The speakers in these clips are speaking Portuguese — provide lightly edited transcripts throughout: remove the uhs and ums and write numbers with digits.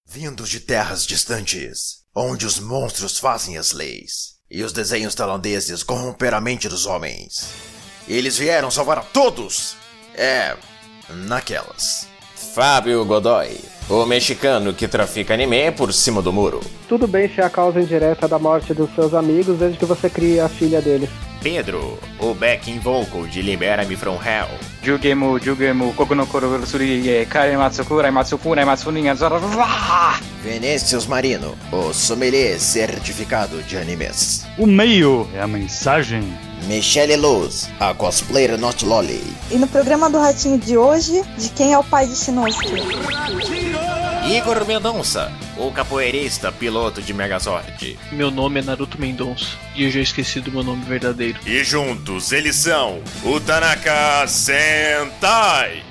vindos de terras distantes, onde os monstros fazem as leis, e os desenhos tailandeses corromperam a mente dos homens. Eles vieram salvar a todos! Naquelas. Fábio Godoy, o mexicano que trafica anime por cima do muro. Tudo bem ser a causa indireta da morte dos seus amigos desde que você crie a filha deles. Pedro, o backing vocal de Libera-me From Hell. Jugemu, Koku no Koro Suri, Karematsu Kurai Matsu Funai Matsu Ninha. Vinícius Marino, o sommelier certificado de animes. O meio é a mensagem. Michelle Luz, a cosplayer Not Lolly. E no programa do Ratinho de hoje, de quem é o pai de Shinosuke? Igor Mendonça, o capoeirista piloto de Megazord. Meu nome é Naruto Mendonça e eu já esqueci do meu nome verdadeiro. E juntos eles são o Tanaka Sentai.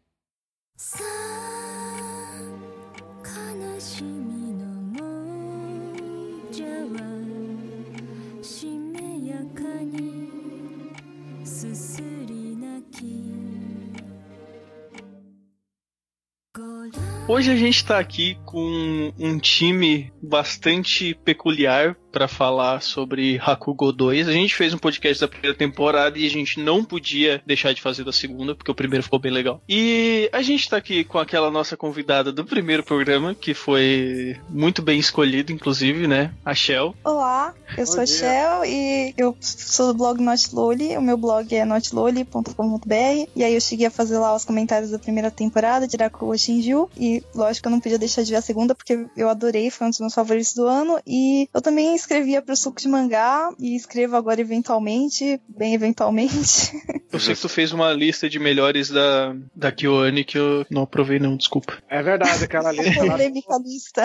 Hoje a gente tá aqui com um time bastante peculiar para falar sobre Hakugo 2. A gente fez um podcast da primeira temporada e a gente não podia deixar de fazer da segunda, porque o primeiro ficou bem legal. E a gente tá aqui com aquela nossa convidada do primeiro programa, que foi muito bem escolhida, inclusive, né? A Shell. Olá, eu sou a Shell e eu sou do blog Notloli. O meu blog é notloli.com.br. E aí eu cheguei a fazer lá os comentários da primeira temporada de Rakugo Shinju. E lógico que eu não podia deixar de ver a segunda, porque eu adorei, foi um dos meus favoritos do ano. E eu também escrevia pro Suco de Mangá e escrevo agora eventualmente, bem eventualmente. Eu sei que tu fez uma lista de melhores da KyoAni que eu não aprovei não, desculpa. É verdade, aquela lista. Polêmica lista.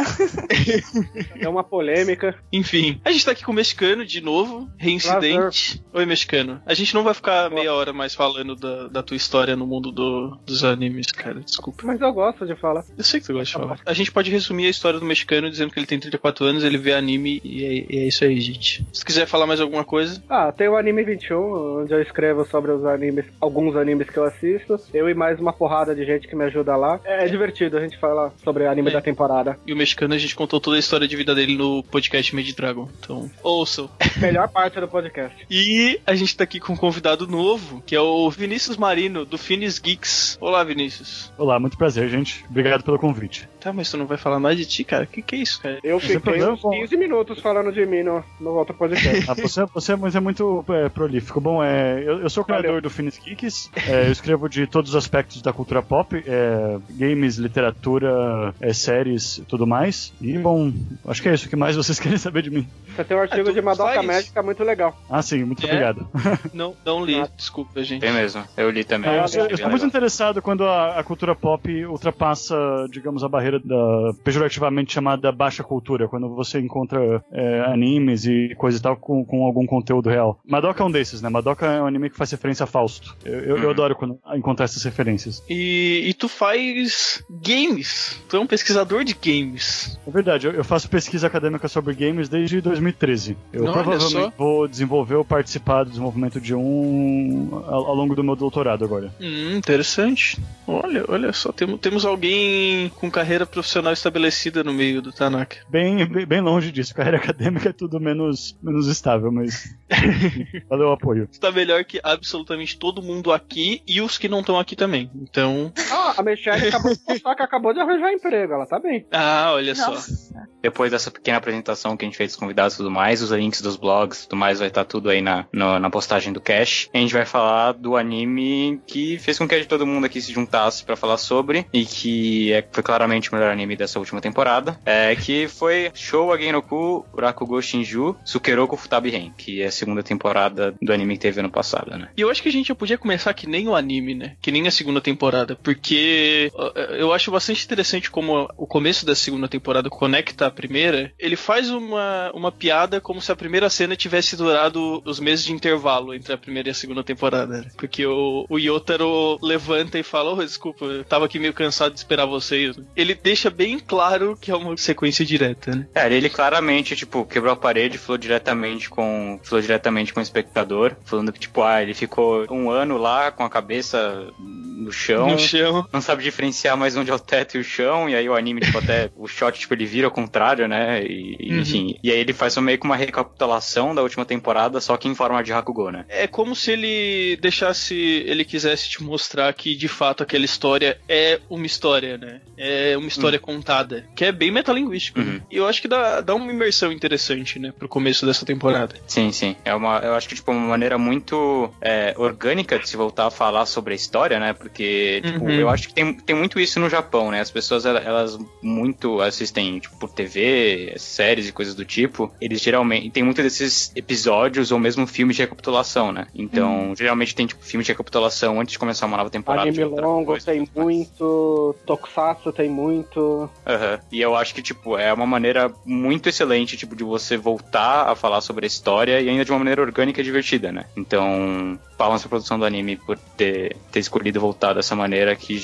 É uma polêmica. Enfim, a gente tá aqui com o mexicano de novo, reincidente. Prazer. Oi, mexicano. A gente não vai ficar meia hora mais falando da tua história no mundo dos animes, cara, desculpa. Mas eu gosto de falar. Eu sei que tu gosta de falar. A gente pode resumir a história do mexicano dizendo que ele tem 34 anos, ele vê anime e é isso aí, gente. Se quiser falar mais alguma coisa. Tem o Anime 21, onde eu escrevo sobre os animes, alguns animes que eu assisto. Eu e mais uma porrada de gente que me ajuda lá. É divertido a gente falar sobre anime da temporada. E o mexicano, a gente contou toda a história de vida dele no podcast Made Dragon. Então, ouçam. Melhor parte do podcast. E a gente tá aqui com um convidado novo, que é o Vinícius Marino, do Finis Geeks. Olá, Vinícius. Olá, muito prazer, gente. Obrigado pelo convite. Tá, mas tu não vai falar mais de ti, cara? Que é isso, cara? Eu fiquei uns 15 minutos falando de mim no outro podcast. Você é muito prolífico. Bom, eu sou o criador do Finis Geeks. Eu escrevo de todos os aspectos da cultura pop. Games, literatura, séries e tudo mais. E, bom, acho que é isso. O que mais vocês querem saber de mim? Você tem um artigo de Madoka Mágica muito legal. Ah, sim. Muito obrigado. Não li. Desculpa, gente. Tem mesmo. Eu li também. Eu estou muito interessado quando a cultura pop ultrapassa, digamos, a barreira da pejorativamente chamada baixa cultura, quando você encontra animes e coisa e tal com algum conteúdo real. Madoka é um desses, né? Madoka é um anime que faz referência a Fausto. Eu adoro quando encontrar essas referências. E tu faz games. Tu é um pesquisador de games. É verdade, eu faço pesquisa acadêmica sobre games desde 2013. Eu provavelmente vou desenvolver ou participar do desenvolvimento de ao longo do meu doutorado agora. Interessante. Olha só, temos alguém com carreira profissional estabelecida no meio do Tanaka. Bem longe disso. Carreira acadêmica é tudo menos estável, mas valeu o apoio. Está melhor que absolutamente todo mundo aqui e os que não estão aqui também. Então... a Michelle acabou de postar que acabou de arranjar emprego. Ela tá bem. Olha só. Depois dessa pequena apresentação que a gente fez dos convidados e tudo mais, os links dos blogs e tudo mais vai estar tudo aí na postagem do Cash. A gente vai falar do anime que fez com que todo mundo aqui se juntasse pra falar sobre, e que foi claramente o melhor anime dessa última temporada, que foi Shou Agenoku Rakugo Shinju Sukeroku Futabi-ren, que é a segunda temporada do anime que teve ano passado, né? E eu acho que a gente já podia começar que nem o anime, né? Que nem a segunda temporada, porque eu acho bastante interessante como o começo da segunda temporada conecta a primeira. Ele faz uma piada como se a primeira cena tivesse durado os meses de intervalo entre a primeira e a segunda temporada, né? Porque o Yotaro levanta e fala: desculpa, eu tava aqui meio cansado de esperar vocês. Ele deixa bem claro que é uma sequência direta, né? Ele claramente, quebrou a parede, falou diretamente com o espectador, falando que, ele ficou um ano lá com a cabeça no chão. Não sabe diferenciar mais onde é o teto e o chão, e aí o anime, tipo, até o shot, tipo, ele vira ao contrário, né? Enfim. E aí ele faz meio que uma recapitulação da última temporada, só que em forma de Hakugo, né? É como se ele ele quisesse te mostrar que, de fato, aquela história é uma história, né? É uma história contada, que é bem metalinguístico. E eu acho que dá uma imersão interessante, né, pro começo dessa temporada. Sim. Eu acho que, tipo, uma maneira muito orgânica de se voltar a falar sobre a história, né? Porque, tipo, eu acho que tem muito isso no Japão, né? As pessoas, elas muito assistem, tipo, por TV, séries e coisas do tipo. Eles geralmente tem muito desses episódios ou mesmo filmes de recapitulação, né? Então, geralmente tem, tipo, filmes de recapitulação antes de começar uma nova temporada. Anime longo tem muito, Tokusatsu tem muito. E eu acho que, tipo, é uma maneira muito excelente, tipo, de você voltar a falar sobre a história e ainda de uma maneira orgânica e divertida, né? Então, palmas pra produção do anime por ter escolhido voltar dessa maneira, que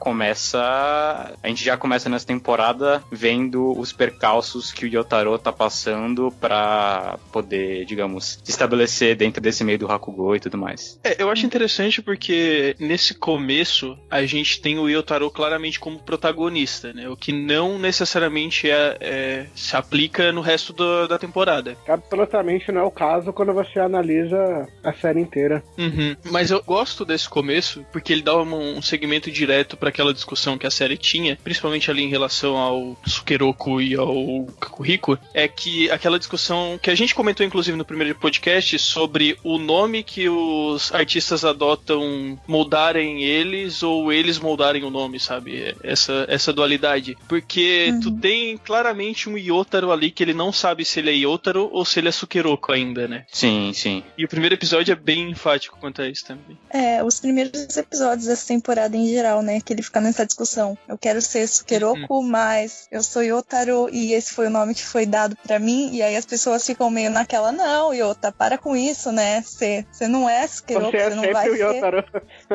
a gente já começa nessa temporada vendo os percalços que o Yotaro tá passando pra poder, digamos, se estabelecer dentro desse meio do Hakugo e tudo mais. Eu acho interessante porque nesse começo a gente tem o Yotaro claramente como protagonista, né? O que não necessariamente se aplica no resto da temporada. Absolutamente não é o caso quando você analisa a série inteira. Mas eu gosto desse começo porque ele dá um segmento direto para aquela discussão que a série tinha, principalmente ali em relação ao Sukeroku e ao Kakuhiko, é que aquela discussão que a gente comentou inclusive no primeiro podcast sobre o nome que os artistas adotam, moldarem eles ou eles moldarem o nome, sabe? Essa dualidade. Porque tu tem claramente um Yotaro ali que ele não sabe se ele é Yotaro ou se ele é Sukeroku ainda, né? Sim. E o primeiro episódio é bem enfático quanto a isso também. Os primeiros episódios dessa temporada em geral, né? Que ele fica nessa discussão. Eu quero ser Sukeroku, mas eu sou Yotaro e esse foi o nome que foi dado pra mim. E aí as pessoas ficam meio naquela, não, Yota, para com isso, né? Você não é Sukeroku, você não vai ser. Yotaro.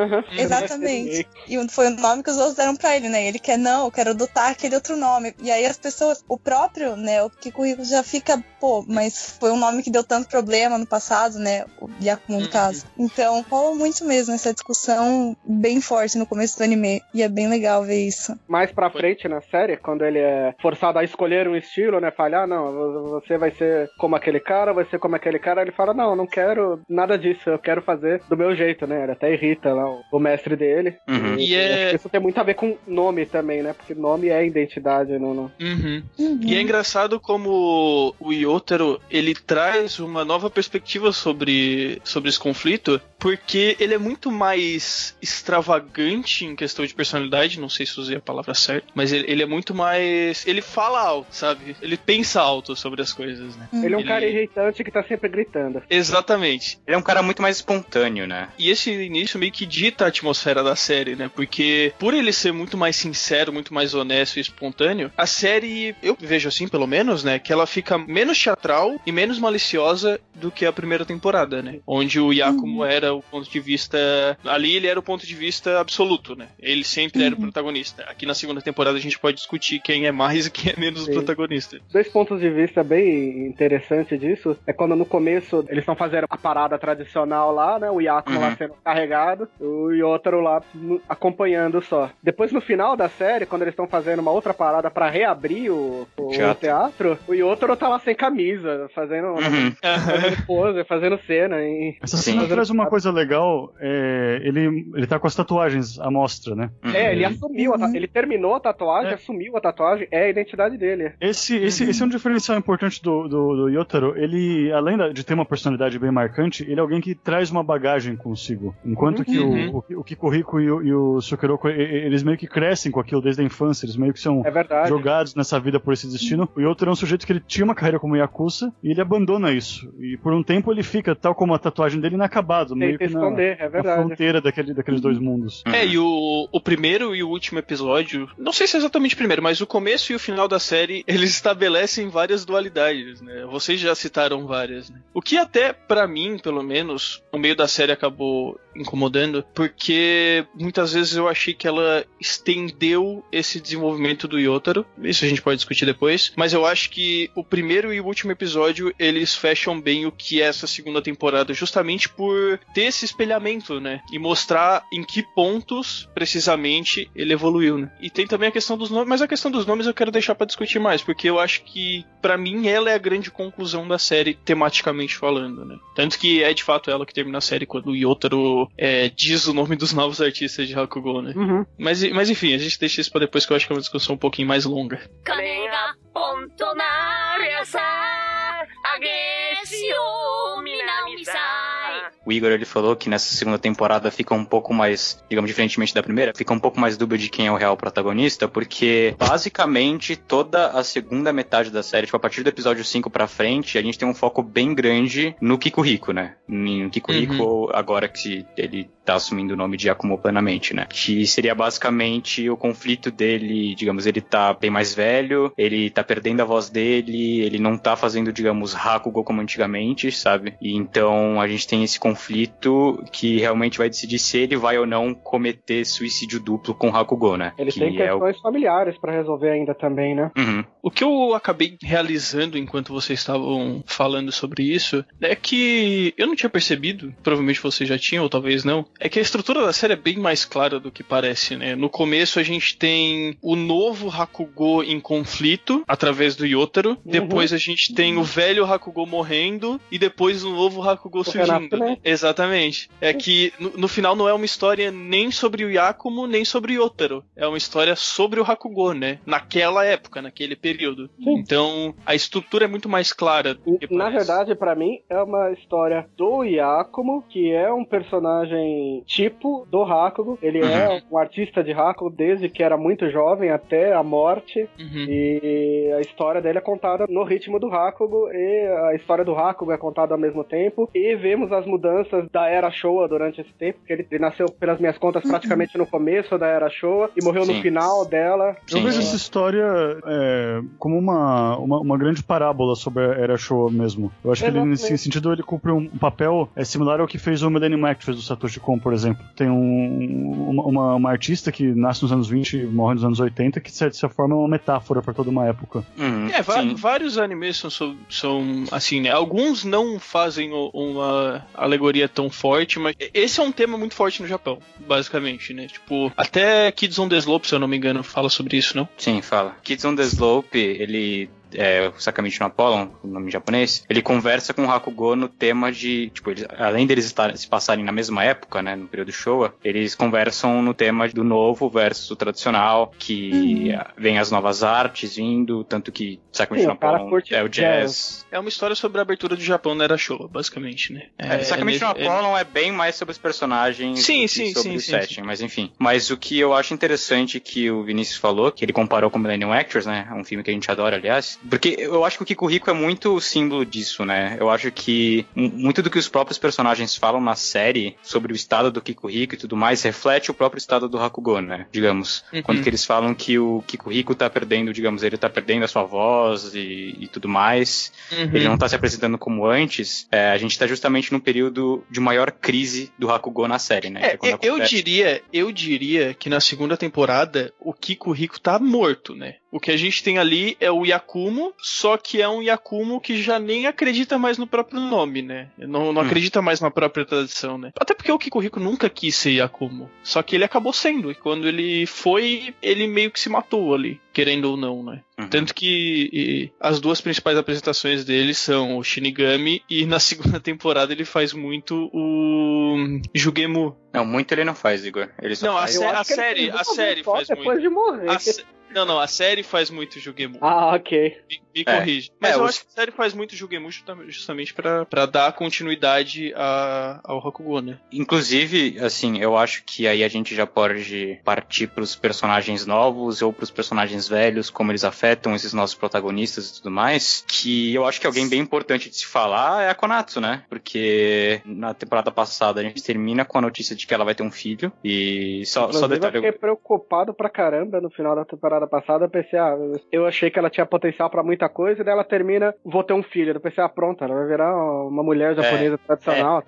Exatamente. E foi o nome que os outros deram pra ele, né? Ele quer, não, eu quero adotar aquele outro nome. E aí as pessoas, o próprio, né? O Kikuhiko já fica, mas foi um nome que deu tanto problema no passado, né? O Yakumo, no caso. Então, rola muito mesmo essa discussão bem forte no começo do anime. E é bem legal ver isso. Mais pra frente na série, quando ele é forçado a escolher um estilo, né? Falhar, não, você vai ser como aquele cara, vai ser como aquele cara. Ele fala, não quero nada disso, eu quero fazer do meu jeito, né? Ele até irrita lá o mestre dele. E acho que isso tem muito a ver com nome também, né? Porque nome é identidade, não. E é engraçado como o Yotaro, ele traz uma nova perspectiva sobre esse conflito, porque ele é muito mais extravagante em questão de personalidade, não sei se usei a palavra certa, mas ele é muito mais... Ele fala alto, sabe? Ele pensa alto sobre as coisas, né? Ele é um cara irritante que tá sempre gritando. Exatamente. Ele é um cara muito mais espontâneo, né? E esse início meio que dita a atmosfera da série, né? Porque por ele ser muito mais sincero, muito mais honesto e espontâneo, a série, eu vejo assim pelo menos, né? Que ela fica menos teatral e menos maliciosa do que a primeira temporada, né? Onde o Yakumo era o ponto de vista... Ali ele era o ponto de vista absoluto, né? Ele sempre era o protagonista. Aqui na segunda temporada a gente pode discutir quem é mais e quem é menos o protagonista. Dois pontos de vista bem interessantes disso é quando no começo eles estão fazendo a parada tradicional lá, né? O Yakumo lá sendo carregado, o Yotaro lá acompanhando só. Depois no final da série, quando eles estão fazendo uma outra parada pra reabrir o teatro, o Yotaro tá lá sem camisa, fazendo pose, fazendo cena. Essa cena traz uma coisa legal, ele tá com as tatuagens à mostra, né? Ele assumiu, ele terminou a tatuagem, assumiu a tatuagem, é a identidade dele. Esse é um diferencial importante do Yotaro. Ele, além de ter uma personalidade bem marcante, ele é alguém que traz uma bagagem consigo. Enquanto que o Kikuhiko e o Sukeroku, eles meio que crescem com aquilo desde a infância, eles meio que são jogados nessa vida por esse destino. O Yotaro é um sujeito que ele tinha uma carreira como Yakuza e ele abandona isso. E por um tempo ele fica, tal como a tatuagem dele, inacabado, meio que na fronteira daqueles dois mundos. E o primeiro e o último episódio, não sei se é exatamente o primeiro, mas o começo e o final da série, eles estabelecem várias dualidades, né? Vocês já citaram várias, né? O que até, pra mim, pelo menos, no meio da série acabou incomodando, porque muitas vezes eu achei que ela estendeu esse desenvolvimento do Yotaro. Isso a gente pode discutir depois, mas eu acho que o primeiro e o último episódio, eles fecham bem o que é essa segunda temporada, justamente por ter esse espelhamento, né? E mostrar em que pontos, precisamente, ele evoluiu, né? E tem também a questão dos nomes, mas a questão dos nomes eu quero deixar pra discutir mais, porque eu acho que, pra mim, ela é a grande conclusão da série, tematicamente falando, né? Tanto que é, de fato, ela que termina a série quando o Yotaro diz o nome dos novos artistas de Hakugou, né? Uhum. Mas enfim, a gente deixa isso pra depois, que eu acho que é uma discussão um pouquinho mais longa. O Igor, ele falou que nessa segunda temporada fica um pouco mais, digamos, diferentemente da primeira, fica um pouco mais dúbio de quem é o real protagonista, porque basicamente toda a segunda metade da série, tipo, a partir do episódio 5 pra frente, a gente tem um foco bem grande no Kikuhiko, né? No Kikuhiko, agora que ele tá assumindo o nome de Akumo plenamente, né? Que seria basicamente o conflito dele, digamos, ele tá bem mais velho, ele tá perdendo a voz dele, ele não tá fazendo, digamos, Hakugo como antigamente, sabe? E então a gente tem esse conflito que realmente vai decidir se ele vai ou não cometer suicídio duplo com Hakugo, né? Ele que tem questões familiares pra resolver ainda também, né? Uhum. O que eu acabei realizando enquanto vocês estavam falando sobre isso é que eu não tinha percebido, provavelmente vocês já tinham, ou talvez não, é que a estrutura da série é bem mais clara do que parece, né? No começo a gente tem o novo Hakugo em conflito, através do Yotaro, depois a gente tem o velho Hakugo morrendo, e depois o novo Hakugo surgindo. Né? Exatamente. É que no final não é uma história nem sobre o Yakumo, nem sobre o Yotaro. É uma história sobre o Hakugo, né? Naquela época, naquele período. Sim. Então, a estrutura é muito mais clara. Na verdade, pra mim, é uma história do Yakumo, que é um personagem tipo do Hakugo. Ele é um artista de Hakugo desde que era muito jovem até a morte. E a história dele é contada no ritmo do Hakugo, e a história do Hakugo é contada ao mesmo tempo. E vemos as mudanças da Era Showa durante esse tempo, porque ele nasceu, pelas minhas contas, praticamente no começo da Era Showa e morreu no final dela. Eu vejo essa história como uma grande parábola sobre a Era Showa mesmo. Eu acho que ele, nesse sentido, ele cumpre um papel similar ao que fez o Millennium Actress do Satoshi Kon, por exemplo. Tem uma artista que nasce nos anos 20 e morre nos anos 80, que de certa forma é uma metáfora para toda uma época. Vários animes são assim, né? Alguns não fazem uma alegoria tão forte, mas esse é um tema muito forte no Japão, basicamente, né? Tipo, até Kids on the Slope, se eu não me engano, fala sobre isso, não? Sim, fala. Kids on the Slope, ele... o Sakamichi no Apollon, o nome japonês, ele conversa com o Hakugo no tema de, tipo, além deles se passarem na mesma época, né, no período Showa, eles conversam no tema do novo versus o tradicional, que vem as novas artes vindo, tanto que Sakamichi no Apollon é o jazz. É uma história sobre a abertura do Japão na Era Showa, basicamente, né? Sakamichi no Apollon é bem mais sobre os personagens sobre o setting, mas enfim. Mas o que eu acho interessante que o Vinícius falou, que ele comparou com Millennium Actress, né, é um filme que a gente adora, aliás, porque eu acho que o Kikuhiko é muito símbolo disso, né? Eu acho que muito do que os próprios personagens falam na série sobre o estado do Kikuhiko e tudo mais reflete o próprio estado do Hakugo, né? Digamos. Quando que eles falam que o Kikuhiko tá perdendo, digamos, ele tá perdendo a sua voz e tudo mais. Ele não tá se apresentando como antes. A gente tá justamente num período de maior crise do Hakugo na série, né? Eu diria que na segunda temporada o Kikuhiko tá morto, né? O que a gente tem ali é o Yakumo, só que é um Yakumo que já nem acredita mais no próprio nome, né? Não acredita mais na própria tradição, né? Até porque o Kikuhiko nunca quis ser Yakumo. Só que ele acabou sendo. E quando ele foi, ele meio que se matou ali, querendo ou não, né? Tanto que as duas principais apresentações dele são o Shinigami, e na segunda temporada ele faz muito o Jugemu. Não, muito ele não faz, Igor. Ele só faz... a série faz depois muito. De morrer. A série faz muito Jugemu. Ah, ok. Me corrige. Mas eu acho que a série faz muito Jugemu justamente pra dar continuidade ao Hakugo, né? Inclusive, assim, eu acho que aí a gente já pode partir pros personagens novos ou pros personagens velhos, como eles afetam esses nossos protagonistas e tudo mais, que eu acho que alguém bem importante de se falar é a Konatsu, né? Porque na temporada passada a gente termina com a notícia de que ela vai ter um filho, e só detalhe... Eu fiquei preocupado pra caramba no final da temporada passada, pensei, eu achei que ela tinha potencial pra muita muita coisa, e daí ela termina, vou ter um filho. Eu pensei, pronto, ela vai virar uma mulher japonesa tradicional.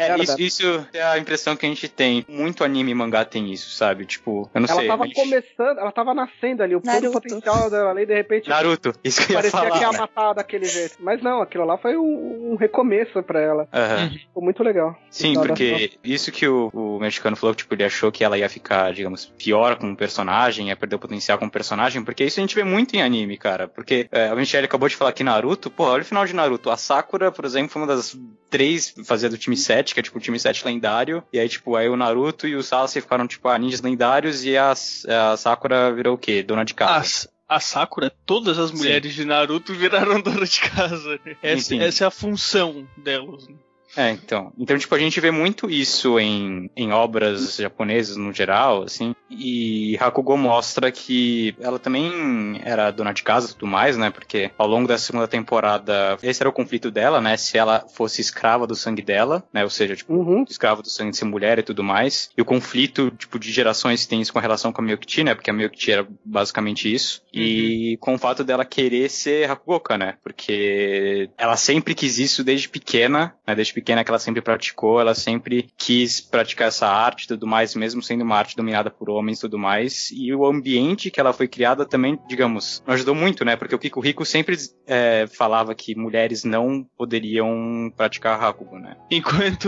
Isso é a impressão que a gente tem. Muito anime e mangá tem isso, sabe? Tipo, eu não sei. Ela tava começando, ela tava nascendo ali, o todo potencial dela ali, de repente... Naruto, isso que eu ia falar. Parecia que ia matar daquele jeito. Mas não, aquilo lá foi um recomeço pra ela. Ficou muito legal. Sim, porque isso que o mexicano falou, tipo, ele achou que ela ia ficar, digamos, pior como personagem, ia perder o potencial como personagem, porque isso a gente vê muito em anime, cara. Porque a Michelle acabou de falar que Naruto, pô, olha o final de Naruto. A Sakura, por exemplo, foi uma das 3 fazia do time 7, que é tipo o time 7 lendário, e aí, tipo, aí o Naruto e o Sasuke ficaram, tipo, ninjas lendários, e a Sakura virou o quê? Dona de casa. A Sakura, todas as mulheres de Naruto viraram dona de casa. Né? Essa é a função delas. Né? Então, tipo, a gente vê muito isso em obras japonesas no geral, assim, e Hakugo mostra que ela também era dona de casa e tudo mais, né, porque ao longo da segunda temporada, esse era o conflito dela, né, se ela fosse escrava do sangue dela, né, ou seja, tipo, escrava do sangue de ser mulher e tudo mais, e o conflito, tipo, de gerações tem isso com relação com a Miyukichi, né, porque a Miyukichi era basicamente isso, e com o fato dela querer ser Hakugoka, né, porque ela sempre quis isso desde pequena, né, desde pequena que ela sempre praticou, ela sempre quis praticar essa arte e tudo mais, mesmo sendo uma arte dominada por homens e tudo mais, e o ambiente que ela foi criada também, digamos, não ajudou muito, né, porque o Kikuhiko sempre falava que mulheres não poderiam praticar Hakugo, né. Enquanto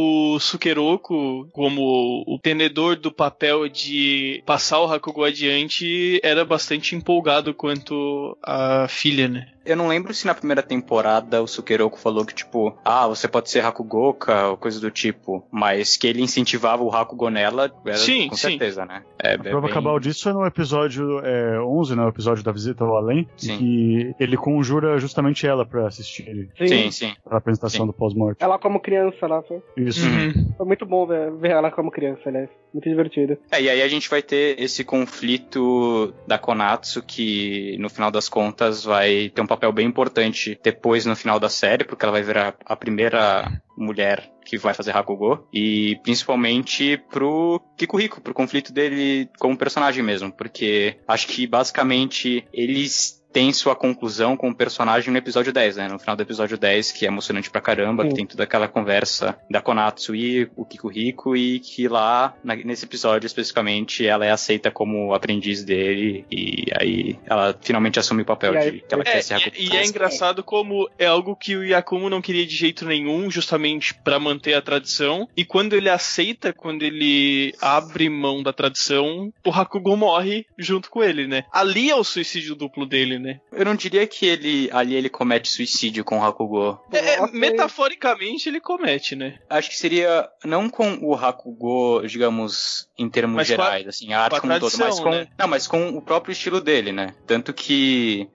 o Sukeroku, como o tenedor do papel de passar o Hakugo adiante, era bastante empolgado quanto a filha, né. Eu não lembro se na primeira temporada o Sukeroku falou que, tipo, você pode ser Hakugoka, ou coisa do tipo, mas que ele incentivava o Hakugo nela, era com certeza, né? A prova cabal disso é no episódio 11, né? O episódio da visita ao além, que ele conjura justamente ela pra assistir. Sim. A apresentação do pós-morte. Ela como criança lá, foi. Isso. Foi muito bom ver ela como criança, aliás. Muito divertido. E aí a gente vai ter esse conflito da Konatsu, que no final das contas vai ter um papel bem importante depois no final da série, porque ela vai virar a primeira mulher que vai fazer Hakugo, e principalmente pro Kikuhiko, pro conflito dele como personagem mesmo, porque acho que basicamente eles tem sua conclusão com o personagem no episódio 10, né? No final do episódio 10, que é emocionante pra caramba, que tem toda aquela conversa da Konatsu e o Kikuhiko, e que lá, nesse episódio especificamente, ela é aceita como aprendiz dele, e aí ela finalmente assume o papel de que ela quer ser Hakugo. E é engraçado como é algo que o Yakumo não queria de jeito nenhum, justamente pra manter a tradição, e quando ele aceita, quando ele abre mão da tradição, o Hakugo morre junto com ele, né? Ali é o suicídio duplo dele, né? Eu não diria que ele comete suicídio com o Hakugo. Metaforicamente ele comete, né? Acho que seria não com o Hakugo, digamos, em termos gerais, assim, a arte como um todo, mas com, né? Não, mas com o próprio estilo dele, né? Tanto que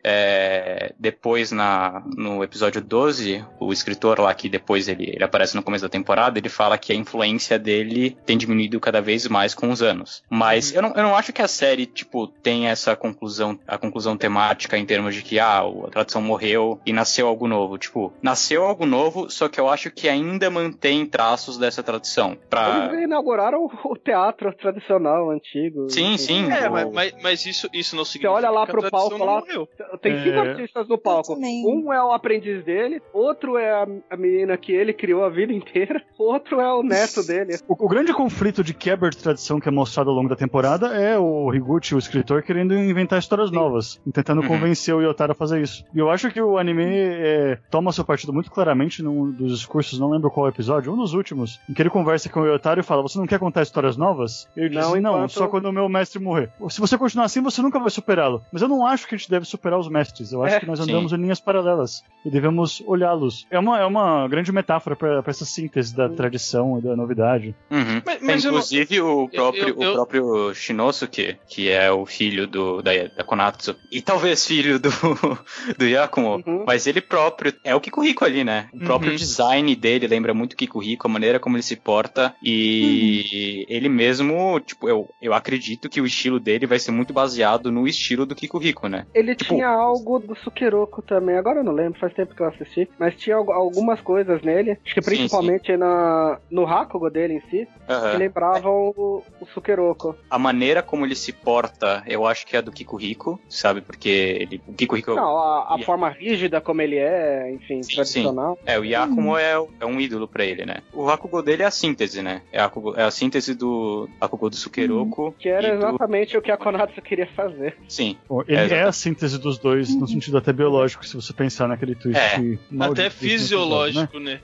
depois no episódio 12, o escritor lá, que depois ele aparece no começo da temporada, ele fala que a influência dele tem diminuído cada vez mais com os anos. Mas eu não acho que a série, tipo, tem essa conclusão, a conclusão temática em termos de que, a tradição morreu e nasceu algo novo. Tipo, nasceu algo novo, só que eu acho que ainda mantém traços dessa tradição. Eles inauguraram o teatro tradicional, antigo. Sim. Mas isso não significa você olha lá que pro palco lá, morreu. Tem 5 artistas no palco. Um é o aprendiz dele, outro é a menina que ele criou a vida inteira, outro é o neto dele. O grande conflito de quebra de tradição que é mostrado ao longo da temporada é o Higuchi, o escritor, querendo inventar histórias novas, tentando convencer o Yotaro a fazer isso. E eu acho que o anime toma seu partido muito claramente num dos discursos, não lembro qual episódio, um dos últimos, em que ele conversa com o Yotaro e fala: você não quer contar histórias novas? Ele diz: não, só quando o meu mestre morrer. Se você continuar assim, você nunca vai superá-lo. Mas eu não acho que a gente deve superar os mestres. Eu acho que nós andamos em linhas paralelas e devemos olhá-los. É uma grande metáfora para essa síntese da tradição e da novidade. Mas inclusive o próprio Shinosuke, que é o filho da Konatsu, e talvez filho do Yakumo, mas ele próprio é o Kikuhiko ali, né? O próprio design dele lembra muito o Kikuhiko, a maneira como ele se porta, e ele mesmo, tipo, eu acredito que o estilo dele vai ser muito baseado no estilo do Kikuhiko, né? Ele tinha algo do Sukeroku também, agora eu não lembro, faz tempo que eu assisti, mas tinha algumas coisas nele, acho que principalmente no Hakugo dele em si, que lembravam o Sukeroku. A maneira como ele se porta, eu acho que é do Kikuhiko, sabe? Porque o Kikuhiko... Não, a forma rígida como ele é, enfim, tradicional. Sim. O Yakumo é um ídolo pra ele, né? O Hakugo dele é a síntese, né? É a síntese do Hakugo do Sukeroku. Que era exatamente o que a Konatsu queria fazer. Sim. Bom, ele é a síntese dos dois, no sentido até biológico, se você pensar naquele twist. Até fisiológico, né?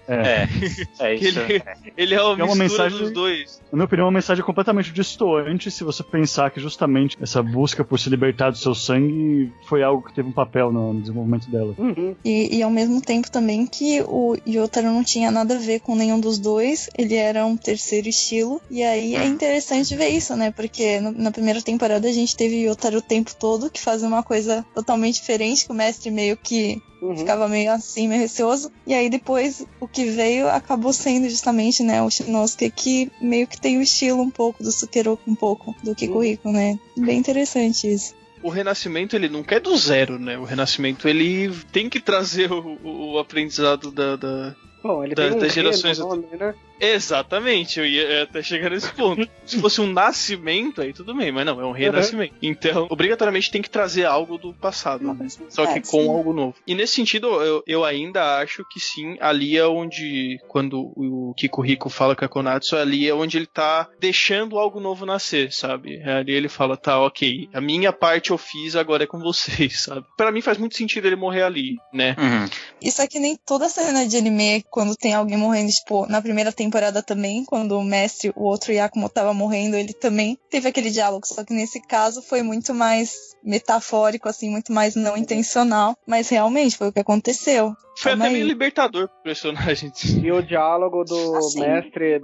É isso. Ele é uma mistura dos dois. Na minha opinião, é uma mensagem completamente distoante se você pensar que justamente essa busca por se libertar do seu sangue foi algo que teve um papel no desenvolvimento dela. E ao mesmo tempo também que o Yotaro não tinha nada a ver com nenhum dos dois, ele era um terceiro estilo, e aí é interessante ver isso, né? Porque na primeira temporada a gente teve Yotaro o tempo todo, que fazia uma coisa totalmente diferente, que o mestre meio que ficava meio assim, meio receoso. E aí depois o que veio acabou sendo justamente, né, o Shinosuke, que meio que tem o estilo um pouco do Sukeroku, um pouco do Kikuhiko, né? Bem interessante isso. O Renascimento, ele nunca é do zero, né? O Renascimento, ele tem que trazer o aprendizado Bom, ele tem das gerações. Nome, né? Exatamente, eu ia até chegar nesse ponto. Se fosse um nascimento, aí tudo bem, mas não, é um renascimento. Então, obrigatoriamente tem que trazer algo do passado, só que com algo novo. E nesse sentido, eu ainda acho que sim, ali é onde, quando o Kikuhiko fala com a Konatsu, ali é onde ele tá deixando algo novo nascer, sabe? Ali ele fala, tá, ok, a minha parte eu fiz, agora é com vocês, sabe? Pra mim faz muito sentido ele morrer ali, né? Isso é que nem toda cena de anime, quando tem alguém morrendo, tipo, na primeira temporada também, quando o mestre, o outro Yakumo tava morrendo, ele também teve aquele diálogo, só que nesse caso foi muito mais metafórico, assim, muito mais não intencional, mas realmente foi o que aconteceu. Foi até meio libertador pro personagem. E o diálogo do mestre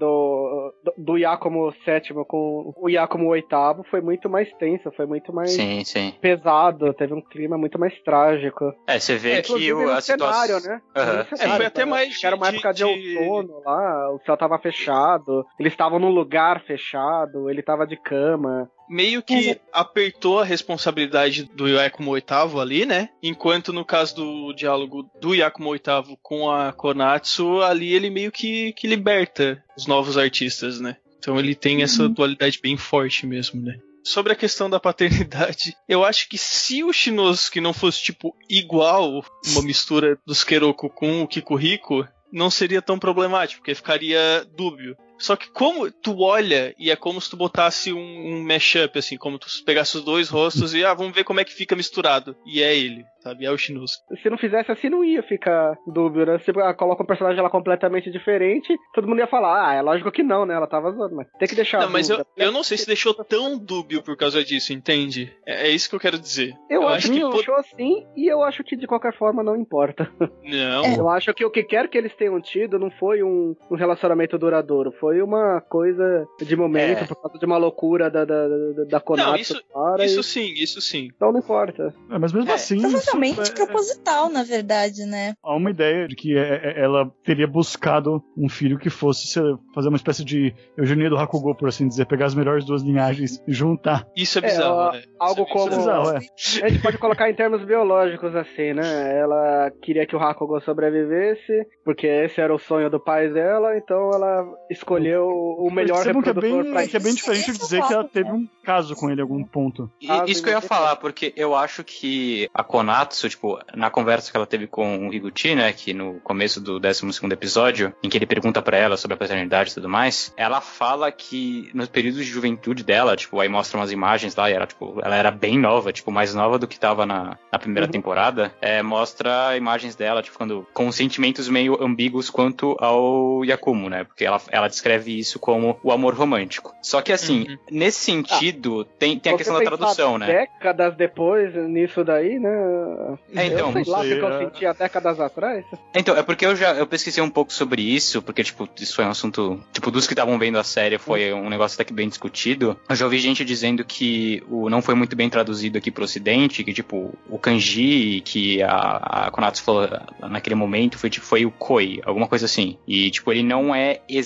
do Yakumo VII com o Yakumo VIII foi muito mais tenso, foi muito mais pesado, teve um clima muito mais trágico. Você vê que a cenário, né? Foi até mais era uma época de outono lá, o céu tava fechado, eles estavam num lugar fechado, ele tava de cama. Meio que apertou a responsabilidade do Yakumo VIII ali, né? Enquanto no caso do diálogo do Yakumo VIII com a Konatsu, ali ele meio que liberta os novos artistas, né? Então ele tem essa dualidade bem forte mesmo, né? Sobre a questão da paternidade, eu acho que se o Shinosuke não fosse, tipo, igual uma mistura do Sukeroku com o Kikuhiko, não seria tão problemático, porque ficaria dúbio. Só que como tu olha e é como se tu botasse um mashup, assim, como tu pegasse os dois rostos e vamos ver como é que fica misturado. E é ele, sabe? É o Shinosuke. Se não fizesse assim, não ia ficar dúbio, né? Se coloca um personagem lá completamente diferente, todo mundo ia falar, é lógico que não, né? Ela tava zoando, mas tem que deixar. Não, mas eu não sei se deixou tão dúbio por causa disso, entende? É isso que eu quero dizer. Eu acho que deixou assim, e eu acho que de qualquer forma não importa. Não. Eu acho que o que quer que eles tenham tido não foi um relacionamento duradouro, foi uma coisa de momento, por causa de uma loucura da Konatsu. Não, isso sim. Então não importa. Mas mesmo assim... Provavelmente proposital, na verdade, né? Há uma ideia de que ela teria buscado um filho que fosse fazer uma espécie de eugenia do Hakugo, por assim dizer, pegar as melhores duas linhagens e juntar. Isso é bizarro, né? Algo como... A gente pode colocar em termos biológicos, assim, né? Ela queria que o Hakugo sobrevivesse, porque esse era o sonho do pai dela, então ela escolheu o melhor reprodutor pra isso. Que é bem diferente de dizer que ela teve um caso com ele em algum ponto. Isso que eu ia falar, porque eu acho que a Konatsu, tipo, na conversa que ela teve com o Higuchi, né, que no começo do 12º episódio, em que ele pergunta pra ela sobre a paternidade e tudo mais, ela fala que nos períodos de juventude dela, tipo, aí mostra umas imagens lá, e ela, tipo, ela era bem nova, tipo, mais nova do que tava na primeira temporada, mostra imagens dela, tipo, com sentimentos meio ambíguos quanto ao Yakumo, né, porque ela descreve isso como o amor romântico. Só que, assim, nesse sentido, tem a questão da tradução, né? Décadas depois, nisso daí, né? Então, eu sei lá o que eu sentia décadas atrás. Então, é porque eu pesquisei um pouco sobre isso, porque, tipo, isso foi um assunto, tipo, dos que estavam vendo a série, foi um negócio até que bem discutido. Eu já ouvi gente dizendo que não foi muito bem traduzido aqui pro ocidente, que, tipo, o kanji que a Konatsu falou naquele momento foi o koi, alguma coisa assim. E, tipo, ele não é exatamente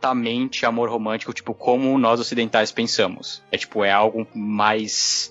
exatamente amor romântico, tipo, como nós ocidentais pensamos. É algo mais...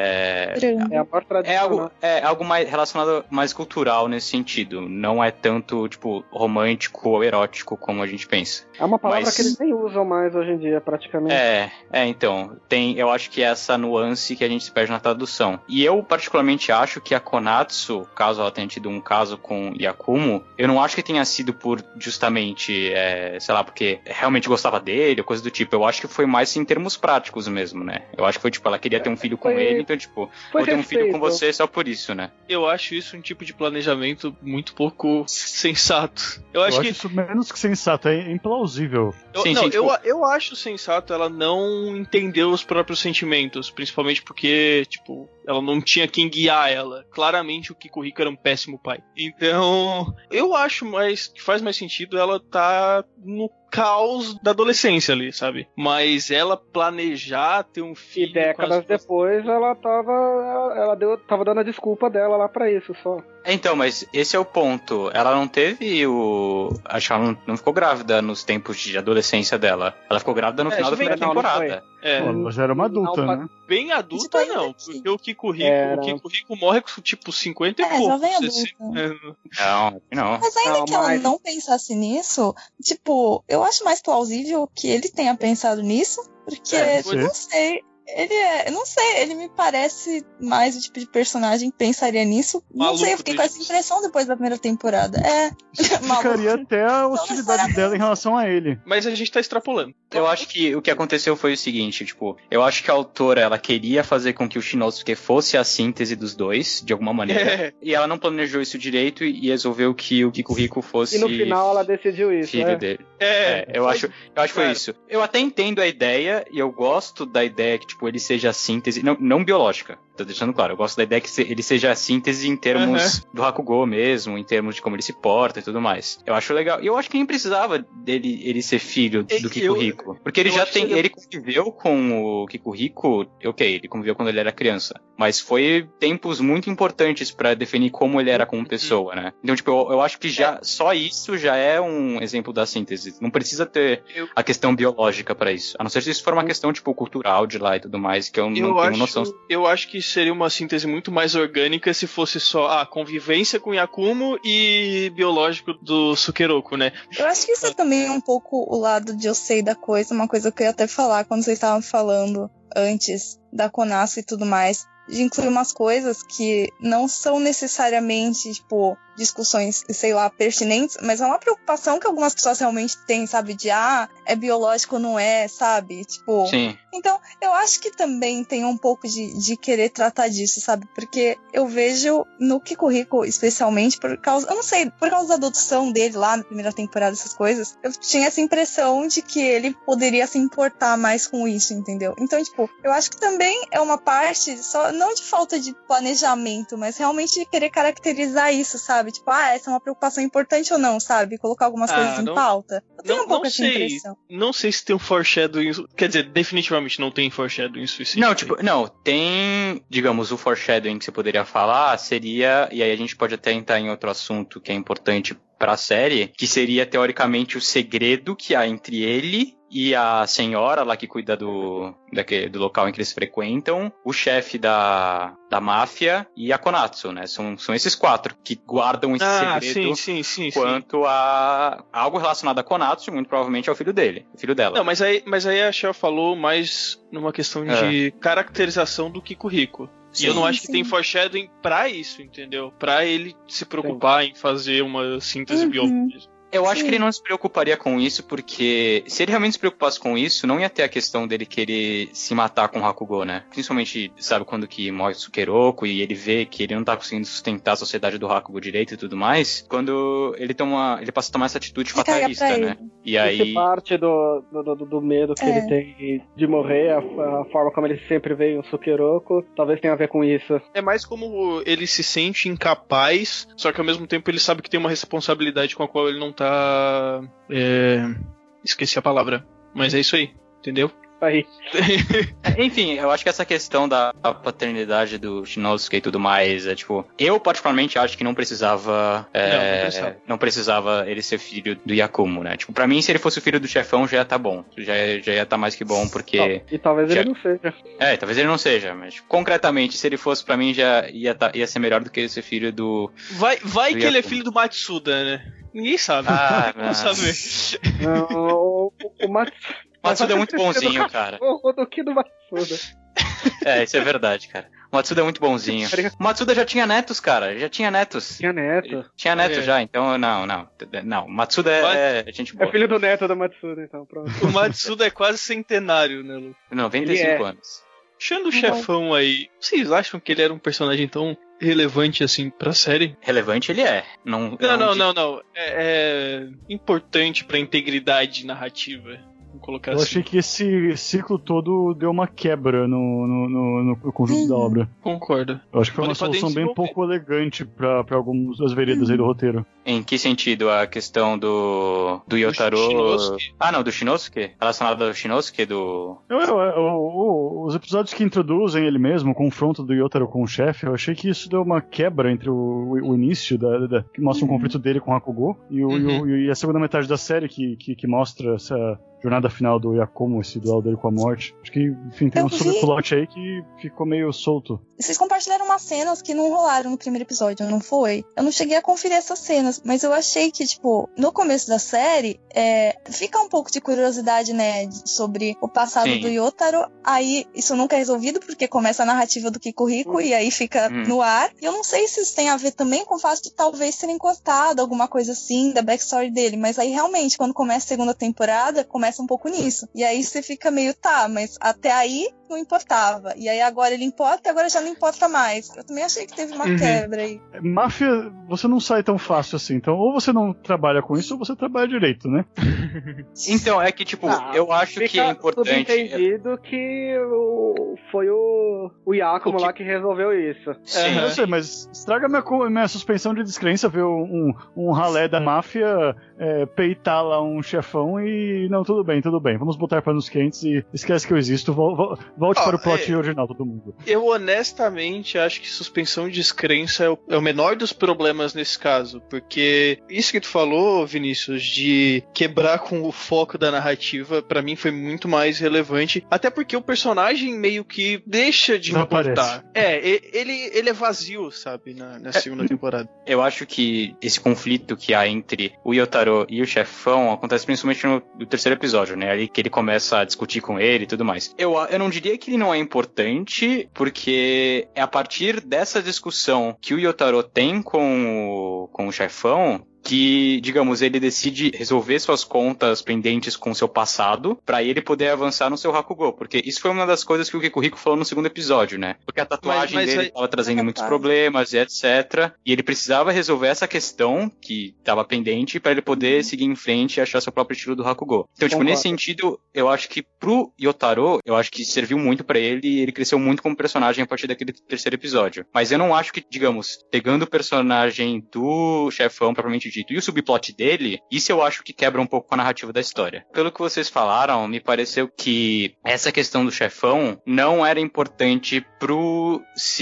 amor tradicional. É algo mais relacionado, mais cultural nesse sentido. Não é tanto, tipo, romântico ou erótico como a gente pensa. É uma palavra que eles nem usam mais hoje em dia, praticamente. Então, eu acho que é essa nuance que a gente se perde na tradução. E eu, particularmente, acho que a Konatsu, caso ela tenha tido um caso com Yakumo, eu não acho que tenha sido por, justamente, sei lá, porque realmente gostava dele, ou coisa do tipo. Eu acho que foi mais em termos práticos mesmo, né? Eu acho que foi, tipo, ela queria ter um filho com ele, então, tipo, vou ter um filho com você só por isso, né? Eu acho isso um tipo de planejamento muito pouco sensato. Eu acho isso menos que sensato, é implausível. Eu acho sensato ela não entender os próprios sentimentos, principalmente porque, tipo, ela não tinha quem guiar ela. Claramente o Kikuhiko era um péssimo pai. Então, eu acho que faz mais sentido ela tá no caos da adolescência ali, sabe? Mas ela planejar ter um filho... E décadas depois ela tava dando a desculpa dela lá pra isso só. Então, mas esse é o ponto. Ela não teve acho que ela não ficou grávida nos tempos de adolescência dela. Ela ficou grávida no final da primeira temporada. Ela já era uma adulta, né? Bem adulta não, porque o Kikuhiko morre com tipo 50 e pouco. Jovem adulta. Não. Mas ainda que ela não pensasse nisso, tipo, eu acho mais plausível que ele tenha pensado nisso, porque, não sei... ele me parece mais o tipo de personagem que pensaria nisso. Não sei, eu fiquei com essa impressão depois da primeira temporada. Ficaria até a hostilidade dela em relação a ele. Mas a gente tá extrapolando. Eu acho que o que aconteceu foi o seguinte, tipo, eu acho que a autora, ela queria fazer com que o Shinosuke fosse a síntese dos dois, de alguma maneira, e ela não planejou isso direito e resolveu que o Kikuhiko fosse... E no final ela decidiu isso, filho dele. Eu acho que foi isso. Eu até entendo a ideia, e eu gosto da ideia que, tipo, ele seja a síntese, não biológica, tô deixando claro, eu gosto da ideia que ele seja a síntese em termos do Hakugo mesmo, em termos de como ele se porta e tudo mais. Eu acho legal, e eu acho que nem precisava ele ser filho do Kikuhiko, porque ele conviveu com o Kikuhiko, ele conviveu quando ele era criança, mas foi tempos muito importantes pra definir como ele era como pessoa, né? Então, tipo, eu acho que só isso já é um exemplo da síntese, não precisa ter a questão biológica pra isso, a não ser se isso for uma questão, tipo, cultural de lá e tudo mais, que eu não tenho noção. Eu acho que seria uma síntese muito mais orgânica se fosse só a convivência com Yakumo e biológico do Sukeroku, né? Eu acho que isso é também um pouco o lado de eu sei da coisa, uma coisa que eu ia até falar quando vocês estavam falando antes da Konatsu e tudo mais, de incluir umas coisas que não são necessariamente, tipo, discussões, sei lá, pertinentes, mas é uma preocupação que algumas pessoas realmente têm, sabe? De, é biológico ou não é, sabe? Tipo... Sim. Então, eu acho que também tem um pouco de querer tratar disso, sabe? Porque eu vejo no Kikuhiko, especialmente, por causa da adoção dele lá na primeira temporada, essas coisas, eu tinha essa impressão de que ele poderia se importar mais com isso, entendeu? Então, tipo, eu acho que também é uma parte, só não de falta de planejamento, mas realmente de querer caracterizar isso, sabe? Tipo, essa é uma preocupação importante ou não, sabe? Colocar algumas coisas em pauta. Eu tenho um pouco essa impressão. Não sei se tem um foreshadowing, quer dizer, definitivamente não tem foreshadowing suficiente. Não, tem, digamos, o foreshadowing que você poderia falar seria, e aí a gente pode até entrar em outro assunto que é importante pra série, que seria teoricamente o segredo que há entre ele e a senhora lá que cuida do local em que eles frequentam, o chefe da máfia e a Konatsu, né? São esses quatro que guardam esse segredo sim, quanto a algo relacionado a Konatsu, muito provavelmente ao filho dela. Não, mas aí a Shell falou mais numa questão de caracterização do Kikuhiko. E eu não acho que tem foreshadowing pra isso, entendeu? Pra ele se preocupar em fazer uma síntese biológica. Eu acho que ele não se preocuparia com isso, porque se ele realmente se preocupasse com isso, não ia ter a questão dele querer se matar com o Hakugo, né? Principalmente, sabe, quando que morre o Sukeroku e ele vê que ele não tá conseguindo sustentar a sociedade do Hakugo direito e tudo mais, quando ele passa a tomar essa atitude fatalista, né? E aí... Isso parte do medo que ele tem de morrer, a forma como ele sempre vê o Sukeroku, talvez tenha a ver com isso. É mais como ele se sente incapaz, só que ao mesmo tempo ele sabe que tem uma responsabilidade com a qual ele não tá... Esqueci a palavra. Mas é isso aí, entendeu? Aí. Enfim, eu acho que essa questão da paternidade do Shinosuke e tudo mais, tipo, eu particularmente acho que não precisava ele ser filho do Yakumo, né? Tipo, pra mim, se ele fosse o filho do chefão, já ia tá bom. Já ia tá mais que bom, porque... E talvez ele não seja. Talvez ele não seja, mas tipo, concretamente, se ele fosse pra mim, já ia ser melhor do que ele ser filho do... Vai do que Yakumo. ele é filho do Matsuda, né? Ninguém sabe. Não sabe. Não, o Matsuda é muito bonzinho, cara. Do que do Matsuda. Isso é verdade, cara. O Matsuda é muito bonzinho. O Matsuda já tinha netos, cara. Já tinha netos. Tinha neto. Tinha neto já, então não. O Matsuda é gente boa. É filho do neto da Matsuda, então pronto. O Matsuda é quase centenário, né, Lu? 95 anos. Deixando o chefão aí, vocês acham que ele era um personagem tão relevante assim pra série? Relevante ele é. Não. É importante pra integridade narrativa. Vamos colocar Eu achei que esse ciclo todo deu uma quebra no conjunto da obra. Concordo. Eu acho que foi uma solução bem pouco elegante pra algumas das veredas aí do roteiro. Em que sentido? A questão do Yotaro... Shinosuke. Do Shinosuke? Relacionado ao Shinosuke, do... Os episódios que introduzem ele mesmo, o confronto do Yotaro com o chefe, eu achei que isso deu uma quebra entre o início, que mostra um conflito dele com o Hakugo, e a segunda metade da série, que mostra essa jornada final do Yakumo, esse duelo dele com a morte. Acho que, enfim, tem um subplot aí que ficou meio solto. Vocês compartilharam umas cenas que não rolaram no primeiro episódio, não foi? Eu não cheguei a conferir essas cenas, mas eu achei que, tipo, no começo da série, fica um pouco de curiosidade, né, sobre o passado do Yotaro. Aí, isso nunca é resolvido, porque começa a narrativa do Kikuriko e aí fica no ar. E eu não sei se isso tem a ver também com o fato de talvez ser encostado, alguma coisa assim, da backstory dele. Mas aí, realmente, quando começa a segunda temporada, começa um pouco nisso. E aí você fica meio, mas até aí não importava. E aí agora ele importa e agora já não importa mais. Eu também achei que teve uma quebra aí. Máfia, você não sai tão fácil assim. Então, ou você não trabalha com isso, ou você trabalha direito, né? Então, é que, tipo, eu acho que é importante... Subentendido que foi o Yakumo lá que resolveu isso. Sim, eu sei, mas estraga minha suspensão de descrença ver um ralé da máfia peitar lá um chefão e... Não, tudo bem. Vamos botar panos quentes e esquece que eu existo. Volte para o plot original, todo mundo. Eu honestamente acho que suspensão de descrença é o menor dos problemas nesse caso, porque isso que tu falou, Vinícius, de quebrar com o foco da narrativa, pra mim foi muito mais relevante, até porque o personagem meio que deixa de importar. Ele é vazio, sabe, na segunda temporada. Eu acho que esse conflito que há entre o Yotaro e o chefão acontece principalmente no terceiro episódio, né, ali que ele começa a discutir com ele e tudo mais. Eu não diria que ele não é importante, porque é a partir dessa discussão que o Yotaro tem com o chefão que, digamos, ele decide resolver suas contas pendentes com seu passado pra ele poder avançar no seu Hakugo, porque isso foi uma das coisas que o Kikuriko falou no segundo episódio, né? Porque a tatuagem dele tava trazendo muitos problemas e etc. E ele precisava resolver essa questão que tava pendente pra ele poder seguir em frente e achar seu próprio estilo do Hakugo. Então, tipo, nesse sentido, eu acho que pro Yotaro, eu acho que serviu muito pra ele e ele cresceu muito como personagem a partir daquele terceiro episódio. Mas eu não acho que, digamos, pegando o personagem do chefão propriamente dito e o subplot dele, isso eu acho que quebra um pouco com a narrativa da história. Pelo que vocês falaram, me pareceu que essa questão do chefão não era importante pro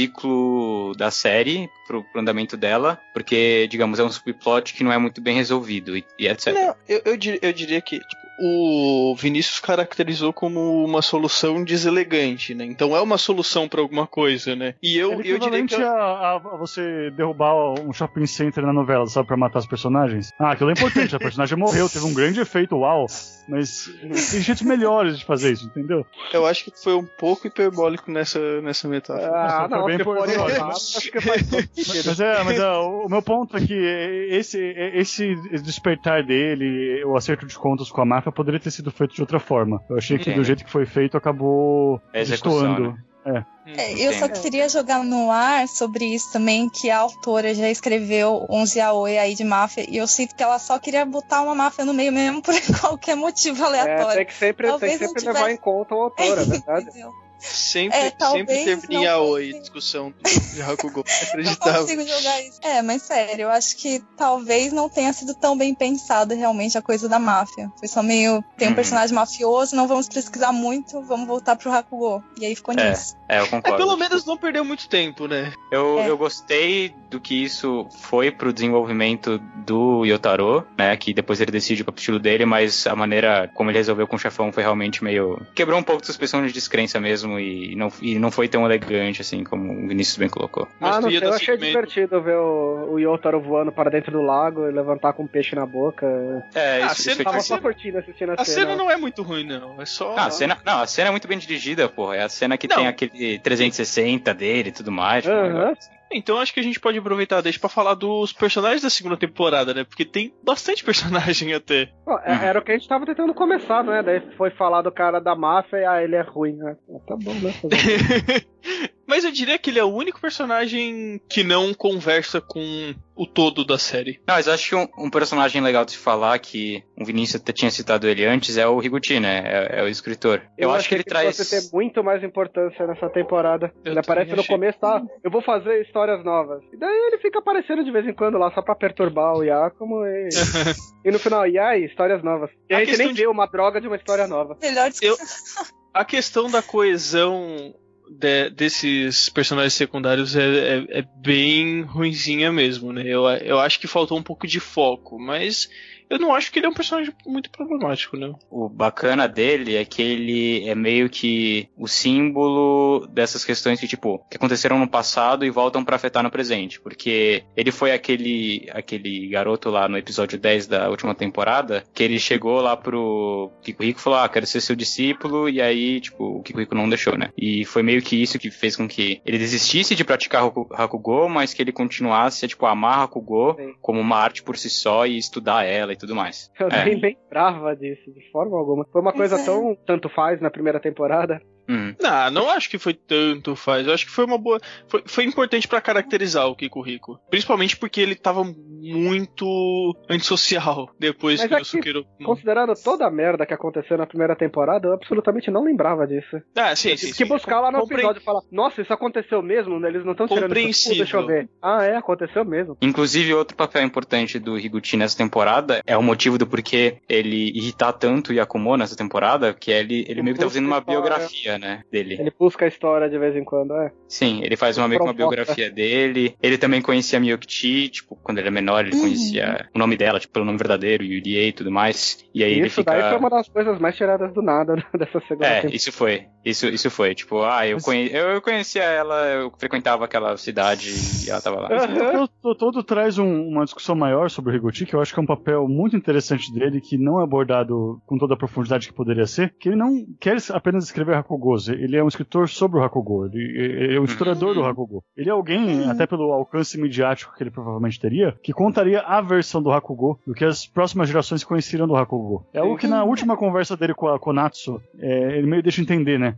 ciclo da série, pro andamento dela, porque, digamos, é um subplot que não é muito bem resolvido e etc. Não, eu diria que, tipo, o Vinícius caracterizou como uma solução deselegante, né? Então é uma solução pra alguma coisa, né? E eu diria que... a você derrubar um shopping center na novela, sabe, pra matar os personagens? Aquilo é importante, a personagem morreu, teve um grande efeito, uau, mas tem jeitos melhores de fazer isso, entendeu? Eu acho que foi um pouco hiperbólico nessa metáfora. Não, bem acho que faz todo sentido. Mas o meu ponto é que esse despertar dele, o acerto de contas com a máfia, poderia ter sido feito de outra forma. Eu achei que do jeito que foi feito acabou destoando. Né? Eu só queria jogar no ar sobre isso também, que a autora já escreveu 11 yaoi aí de máfia, e eu sinto que ela só queria botar uma máfia no meio mesmo por qualquer motivo aleatório. Tem que sempre levar em conta o autor, é verdade? Sempre talvez termina não a fosse- discussão de Hakugou. Não Acreditável. consigo jogar isso. Mas sério, eu acho que talvez não tenha sido tão bem pensada realmente a coisa da máfia. Foi só meio, tem um personagem mafioso, não vamos pesquisar muito, vamos voltar pro Hakugou. E aí ficou nisso. Eu concordo. Pelo menos não perdeu muito tempo, né? Eu gostei do que isso foi pro desenvolvimento do Yotaro, né? Que depois ele decide pro estilo dele, mas a maneira como ele resolveu com o chefão foi realmente meio... Quebrou um pouco de suspensão de descrença mesmo e não foi tão elegante, assim, como o Vinícius bem colocou. Mas tu não ia sei, eu dar achei seguimento. divertido ver o Yotaro voando para dentro do lago e levantar com um peixe na boca. Cena- Tava só curtindo assistindo A cena não é muito ruim, não. É só... A cena é muito bem dirigida, porra. É a cena que Não. tem aquele 360 dele e tudo mais. tipo, Aham. um negócio assim. Então acho que a gente pode aproveitar deixa pra falar dos personagens da segunda temporada, né? Porque tem bastante personagem até. Bom, era o que a gente tava tentando começar, né? Daí foi falar do cara da máfia e ele é ruim, né? Tá bom, né? Mas eu diria que ele é o único personagem que não conversa com o todo da série. Não, mas eu acho que um personagem legal de se falar, que o Vinícius até tinha citado ele antes, é o Higuchi, né? É o escritor. Eu acho que ele traz... Você ter muito mais importância nessa temporada. Eu Ele aparece também no achei. começo, tá? Eu vou fazer histórias novas. E daí ele fica aparecendo de vez em quando lá, só pra perturbar o Yakumo e no final, e aí, histórias novas. E a A gente questão nem vê uma droga de uma história nova. Melhor A questão da coesão desses personagens secundários é bem ruinzinha mesmo, né? Eu acho que faltou um pouco de foco, mas eu não acho que ele é um personagem muito problemático, né? O bacana dele é que ele é meio que o símbolo dessas questões que, tipo, que aconteceram no passado e voltam pra afetar no presente. Porque ele foi aquele garoto lá no episódio 10 da última temporada, que ele chegou lá pro Kikuhiko e falou, quero ser seu discípulo, e aí, tipo, o Kikuhiko não deixou, né? E foi meio que isso que fez com que ele desistisse de praticar Hakugou, mas que ele continuasse a, tipo, amar Hakugou Sim. como uma arte por si só e estudar ela e tudo mais. Eu nem lembrava disso, de forma alguma. Foi uma coisa tão tanto faz na primeira temporada. Não acho que foi tanto faz. Eu acho que foi uma boa. Foi importante pra caracterizar o Kikuhiko. Principalmente porque ele tava muito antissocial depois Mas que é o que, Sukiro. considerando toda a merda que aconteceu na primeira temporada, eu absolutamente não lembrava disso. Sim, Eu tive que buscar lá no episódio e falar, nossa, isso aconteceu mesmo? Eles não estão tirando isso. Deixa eu ver. Aconteceu mesmo. Inclusive, outro papel importante do Higuchi nessa temporada é o motivo do porquê ele irritar tanto o Yakumo nessa temporada, que ele meio que tá fazendo uma biografia, né, dele. Ele busca a história de vez em quando, Sim, ele faz meio que uma biografia dele. Ele também conhecia a Miyukichi, tipo, quando ele era menor, ele conhecia o nome dela, tipo, pelo nome verdadeiro, Yurie e tudo mais. E aí ele Isso fica... daí foi uma das coisas mais tiradas do nada dessa segunda temporada. Isso foi. Tipo, eu conhecia ela, eu frequentava aquela cidade e ela tava lá. O todo traz uma discussão maior sobre o Higuchi, que eu acho que é um papel muito interessante dele, que não é abordado com toda a profundidade que poderia ser, que ele não quer apenas escrever Hakugou, ele é um escritor sobre o Hakugou, ele é um historiador do Hakugou. Ele é alguém, até pelo alcance midiático que ele provavelmente teria, que contaria a versão do Hakugou, do que as próximas gerações conheciam do Hakugou. É algo que na última conversa dele com a Konatsu, ele meio deixa entender, né?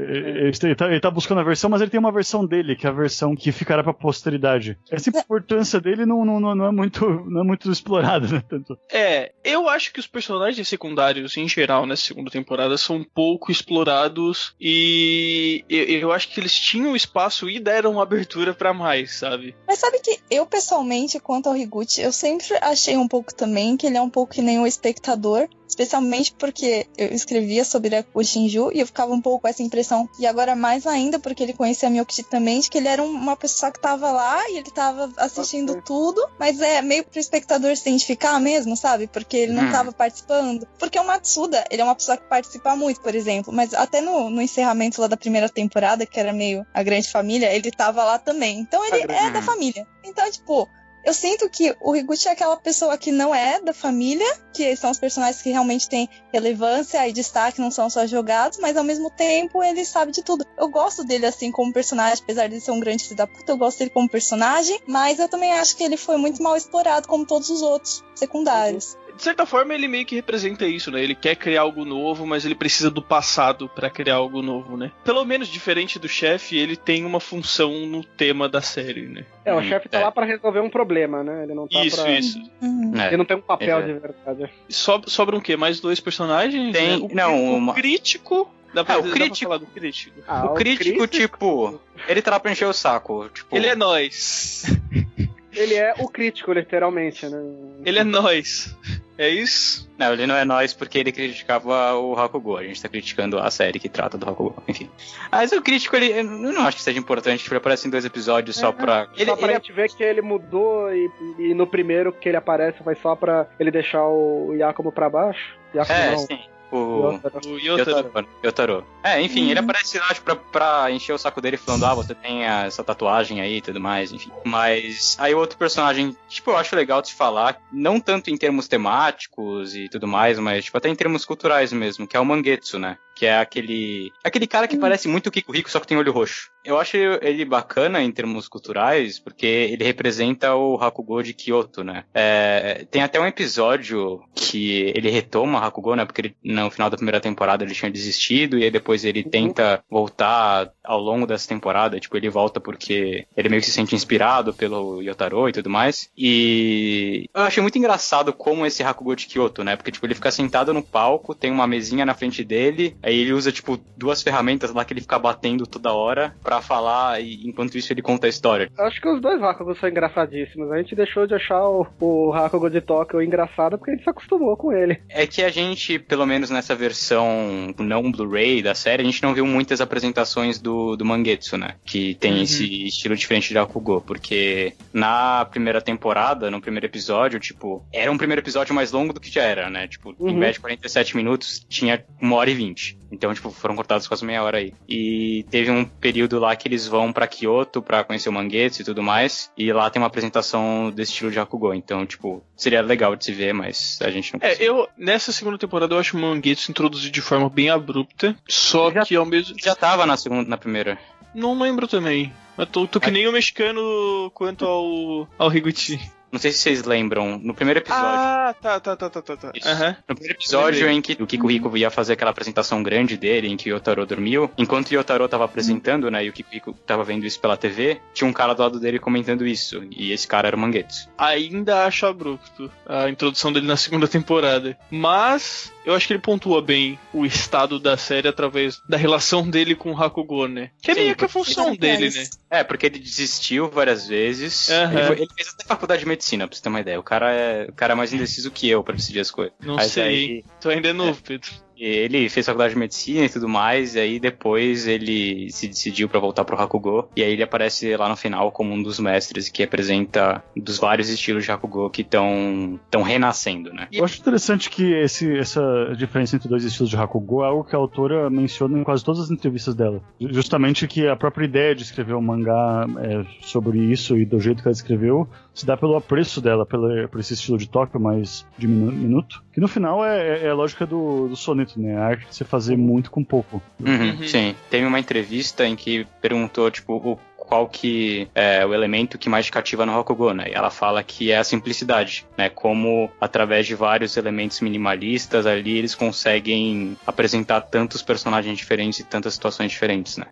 Ele tá buscando a versão, mas ele tem uma versão dele, que é a versão que ficará pra posteridade. Essa importância dele não é muito explorada, né? Tanto. Eu acho que os personagens secundários, em geral, nessa segunda temporada, são pouco explorados e eu acho que eles tinham espaço e deram uma abertura pra mais, sabe? Mas sabe que eu, pessoalmente, quanto ao Higuchi, eu sempre achei um pouco também que ele é um pouco que nem o espectador, especialmente porque eu escrevia sobre o Shinju e eu ficava um pouco com essa impressão, e agora mais ainda porque ele conhecia a Miyukichi também, de que ele era uma pessoa que tava lá e ele tava assistindo tudo, mas é meio pro espectador se identificar mesmo, sabe? Porque ele não tava participando. Porque o Matsuda, ele é uma pessoa que participa muito, por exemplo, mas até no encerramento lá da primeira temporada, que era meio a grande família, ele tava lá também. Então ele é da família. Então, tipo, eu sinto que o Higuchi é aquela pessoa que não é da família, que são os personagens que realmente têm relevância e destaque, não são só jogados, mas ao mesmo tempo ele sabe de tudo. Eu gosto dele assim como personagem, apesar de ser um grande filho da puta, eu gosto dele como personagem, mas eu também acho que ele foi muito mal explorado como todos os outros secundários. De certa forma, ele meio que representa isso, né? Ele quer criar algo novo, mas ele precisa do passado pra criar algo novo, né? Pelo menos, diferente do chefe, ele tem uma função no tema da série, né? O chefe tá lá pra resolver um problema, né? Ele não tá Isso. Ele não tem um papel de verdade. Sobram o quê? Mais dois personagens? Tem... Né? O crítico Dá pra crítico. falar do crítico. O crítico, tipo, ele tá lá pra encher o saco. Tipo... Ele é nós. Ele é o crítico, literalmente, né? Ele é nós. É isso? Não, ele não é nós porque ele criticava o Hakugo. A gente tá criticando a série que trata do Hakugo, enfim. Mas o crítico, eu não acho que seja importante. Ele aparece em 2 episódios só pra... Só pra gente ver que ele mudou e no primeiro que ele aparece foi só pra ele deixar o Yakumo pra baixo. Yakumo não. Sim. O Yotaro. Enfim, ele aparece lá tipo, pra encher o saco dele falando, você tem essa tatuagem aí e tudo mais, enfim. Mas aí o outro personagem, tipo, eu acho legal de se falar, não tanto em termos temáticos e tudo mais, mas tipo, até em termos culturais mesmo, que é o Mangetsu, né? Que é aquele cara que parece muito o Kikuhiko, só que tem olho roxo. Eu acho ele bacana em termos culturais, porque ele representa o Hakugo de Kyoto, né? Tem até um episódio que ele retoma o Hakugo, né? Porque no final da primeira temporada ele tinha desistido, e aí depois ele tenta voltar ao longo dessa temporada. Tipo, ele volta porque ele meio que se sente inspirado pelo Yotaro e tudo mais. E eu achei muito engraçado como esse Hakugo de Kyoto, né? Porque, tipo, ele fica sentado no palco, tem uma mesinha na frente dele, aí ele usa, tipo, 2 ferramentas lá que ele fica batendo toda hora pra falar, e enquanto isso ele conta a história. Acho que os 2 Hakugos são engraçadíssimos. A gente deixou de achar o Hakugo de Tóquio engraçado porque a gente se acostumou com ele. É que a gente, pelo menos nessa versão não Blu-ray da série, a gente não viu muitas apresentações do Mangetsu, né? Que tem esse estilo diferente de Hakugo, porque na primeira temporada, no primeiro episódio, tipo, era um primeiro episódio mais longo do que já era, né? Tipo, em vez de 47 minutos, tinha 1h20. Então, tipo, foram cortados quase meia hora aí. E teve um período lá que eles vão pra Kyoto pra conhecer o Mangetsu e tudo mais, e lá tem uma apresentação desse estilo de Hakugo. Então, tipo, seria legal de se ver, mas a gente não conseguiu. Nessa segunda temporada eu acho o Mangetsu introduzido de forma bem abrupta, só que ao mesmo... Já tava na primeira. Não lembro também. Eu tô que nem o mexicano quanto ao Higuchi. Não sei se vocês lembram, no primeiro episódio. Tá. No primeiro episódio em que o Kikuhiko ia fazer aquela apresentação grande dele, em que o Yotaro dormiu, enquanto o Yotaro tava apresentando, né, e o Kikuhiko tava vendo isso pela TV, tinha um cara do lado dele comentando isso, e esse cara era o Mangetsu. Ainda acho abrupto a introdução dele na segunda temporada, mas eu acho que ele pontua bem o estado da série através da relação dele com o Hakugo, né? Que é meio que a função dele, né? Porque ele desistiu várias vezes. Ele fez até faculdade de medicina, pra você ter uma ideia. O cara é mais indeciso que eu pra decidir as coisas. Não sei. Tu ainda é novo, Pedro. Ele fez faculdade de medicina e tudo mais, e aí depois ele se decidiu pra voltar pro Hakugo, e aí ele aparece lá no final como um dos mestres que representa dos vários estilos de Hakugo que estão renascendo, né? Eu acho interessante que essa diferença entre 2 estilos de Hakugo é algo que a autora menciona em quase todas as entrevistas dela. Justamente que a própria ideia de escrever um mangá sobre isso e do jeito que ela escreveu se dá pelo apreço dela por esse estilo de Tóquio mais minuto, que no final é a lógica do soneto, né? A arte de você fazer muito com pouco. Sim. Teve uma entrevista em que perguntou, tipo, qual que é o elemento que mais te cativa no Hakugo, né? E ela fala que é a simplicidade, né? Como através de vários elementos minimalistas ali eles conseguem apresentar tantos personagens diferentes e tantas situações diferentes, né?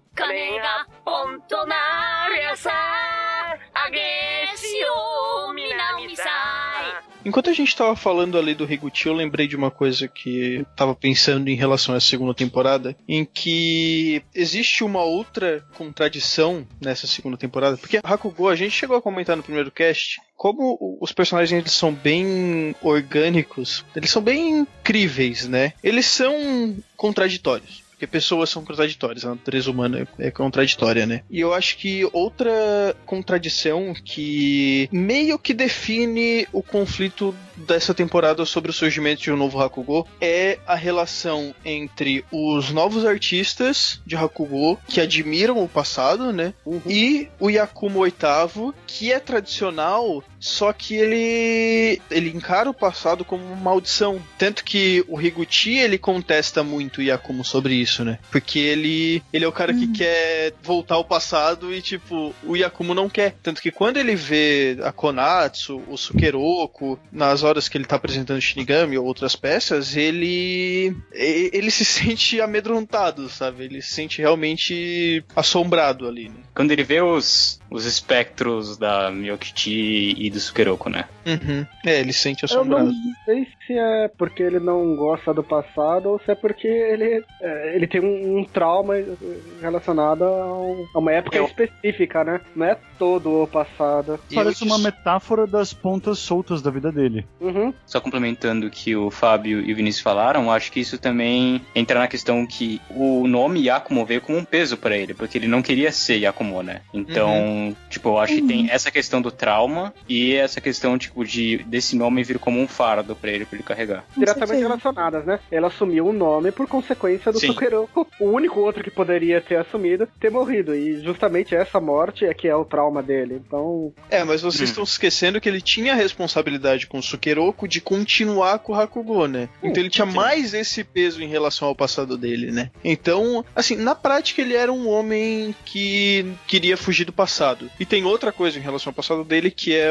Enquanto a gente tava falando ali do Higuchi, eu lembrei de uma coisa que eu tava pensando em relação à segunda temporada, em que existe uma outra contradição nessa segunda temporada, porque Hakugo, a gente chegou a comentar no primeiro cast, como os personagens eles são bem orgânicos, eles são bem incríveis, né? Eles são contraditórios. Porque pessoas são contraditórias, a natureza humana é contraditória, né? E eu acho que outra contradição que meio que define o conflito dessa temporada sobre o surgimento de um novo Hakugo é a relação entre os novos artistas de Hakugo, que admiram o passado, né? E o Yakumo VIII, que é tradicional, só que ele encara o passado como uma maldição. Tanto que o Higuchi, ele contesta muito o Yakumo sobre isso, né? Porque ele é o cara que quer voltar ao passado e, tipo, o Yakumo não quer. Tanto que quando ele vê a Konatsu, o Sukeroku, nas horas que ele tá apresentando Shinigami ou outras peças, ele se sente amedrontado, sabe? Ele se sente realmente assombrado ali, né? Quando ele vê os espectros da Myokichi e do Sukeroku, né? Uhum. Ele se sente assombrado. Eu não sei se é porque ele não gosta do passado ou se é porque ele tem um trauma relacionado a uma época específica, né? Não é todo o passado. Parece uma metáfora das pontas soltas da vida dele. Uhum. Só complementando o que o Fábio e o Vinícius falaram, acho que isso também entra na questão que o nome Yakumo veio como um peso pra ele, porque ele não queria ser Yakumo, né? Então, tipo, eu acho que tem essa questão do trauma e essa questão, tipo, desse nome vir como um fardo pra ele carregar. Diretamente relacionadas, né? Ela assumiu o nome por consequência do Sukeroku, o único outro que poderia ter assumido, ter morrido. E justamente essa morte é que é o trauma dele. Então... mas vocês estão se esquecendo que ele tinha a responsabilidade com o Sukeroku de continuar com o Hakugo, né? Então ele tinha mais esse peso em relação ao passado dele, né? Então, assim, na prática ele era um homem que queria fugir do passado. E tem outra coisa em relação ao passado dele, que é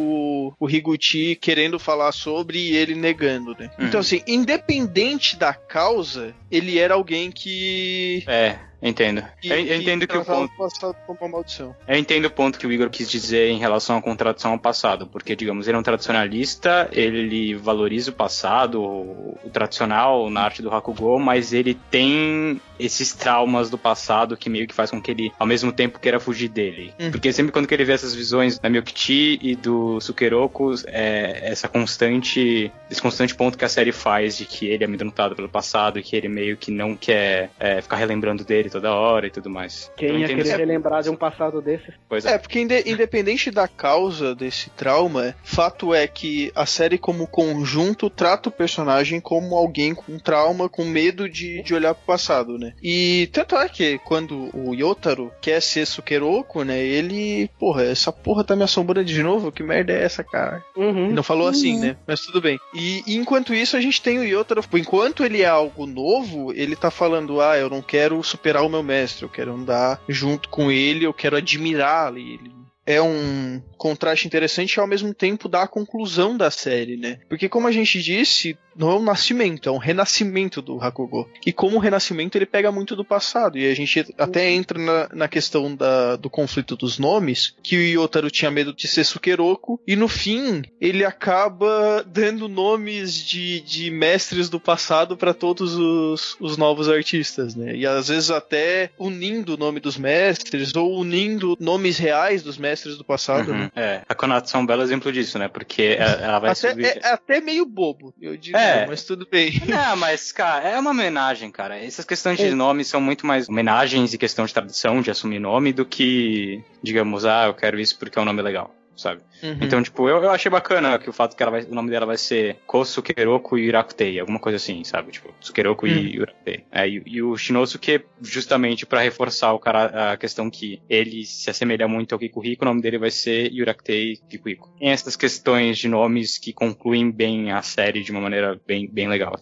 o Higuchi querendo falar sobre e ele negando, né? Então, assim, independente da causa, ele era alguém que... Entendo. Eu entendo que o ponto... como uma maldição. Eu entendo o ponto que o Igor quis dizer em relação à contradição ao passado, porque, digamos, ele é um tradicionalista, ele valoriza o passado, o tradicional na arte do Hakugo, mas ele tem esses traumas do passado que meio que faz com que ele, ao mesmo tempo, queira fugir dele. Porque sempre quando ele vê essas visões da Myokichi e do Sukeroku, esse constante ponto que a série faz de que ele é amedrontado pelo passado e que ele meio que não quer ficar relembrando dele toda hora e tudo mais. Quem ia querer relembrar de um passado desse? Pois é. Porque independente da causa desse trauma, fato é que a série como conjunto trata o personagem como alguém com trauma, com medo de olhar pro passado, né? E tanto é que quando o Yotaro quer ser Sukeroku, né, ele, essa porra tá me assombrando de novo? Que merda é essa, cara? Ele não falou assim, né? Mas tudo bem. E enquanto isso, a gente tem o Yotaro, enquanto ele é algo novo, ele tá falando, eu não quero superar o meu mestre, eu quero andar junto com ele, eu quero admirar ele. É um contraste interessante e ao mesmo tempo dá a conclusão da série, né? Porque como a gente disse, não é um nascimento, é um renascimento do Hakugo. E como renascimento ele pega muito do passado. E a gente até entra na questão do conflito dos nomes, que o Yotaro tinha medo de ser Sukeroku, e no fim ele acaba dando nomes de mestres do passado para todos os novos artistas, né? E às vezes até unindo o nome dos mestres, ou unindo nomes reais dos mestres do passado, né? A Konatsu é um belo exemplo disso, né? Porque ela vai subir... É até meio bobo, eu diria, mas tudo bem. Não, mas, cara, é uma homenagem, cara. Essas questões de nomes são muito mais homenagens e questão de tradição, de assumir nome, do que, digamos, eu quero isso porque é um nome legal, sabe? Então, tipo, eu achei bacana que o fato que o nome dela vai ser Ko Sukeroku Irakutei, alguma coisa assim, sabe? Tipo, Sukeroku e Irakutei. E o Shinosuke, justamente pra reforçar a questão que ele se assemelha muito ao Kikuhiko, o nome dele vai ser Irakutei Kikuhiko. Tem essas questões de nomes que concluem bem a série de uma maneira bem, bem legal.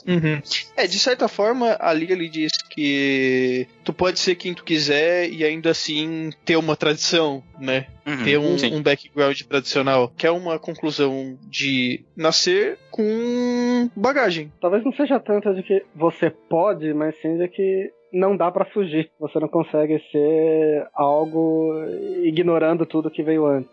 De certa forma, a Liga lhe diz que tu pode ser quem tu quiser e ainda assim ter uma tradição, né? Ter um background tradicional, que é uma conclusão de nascer com bagagem. Talvez não seja tanto de que você pode, mas sim de que não dá pra fugir. Você não consegue ser algo ignorando tudo que veio antes.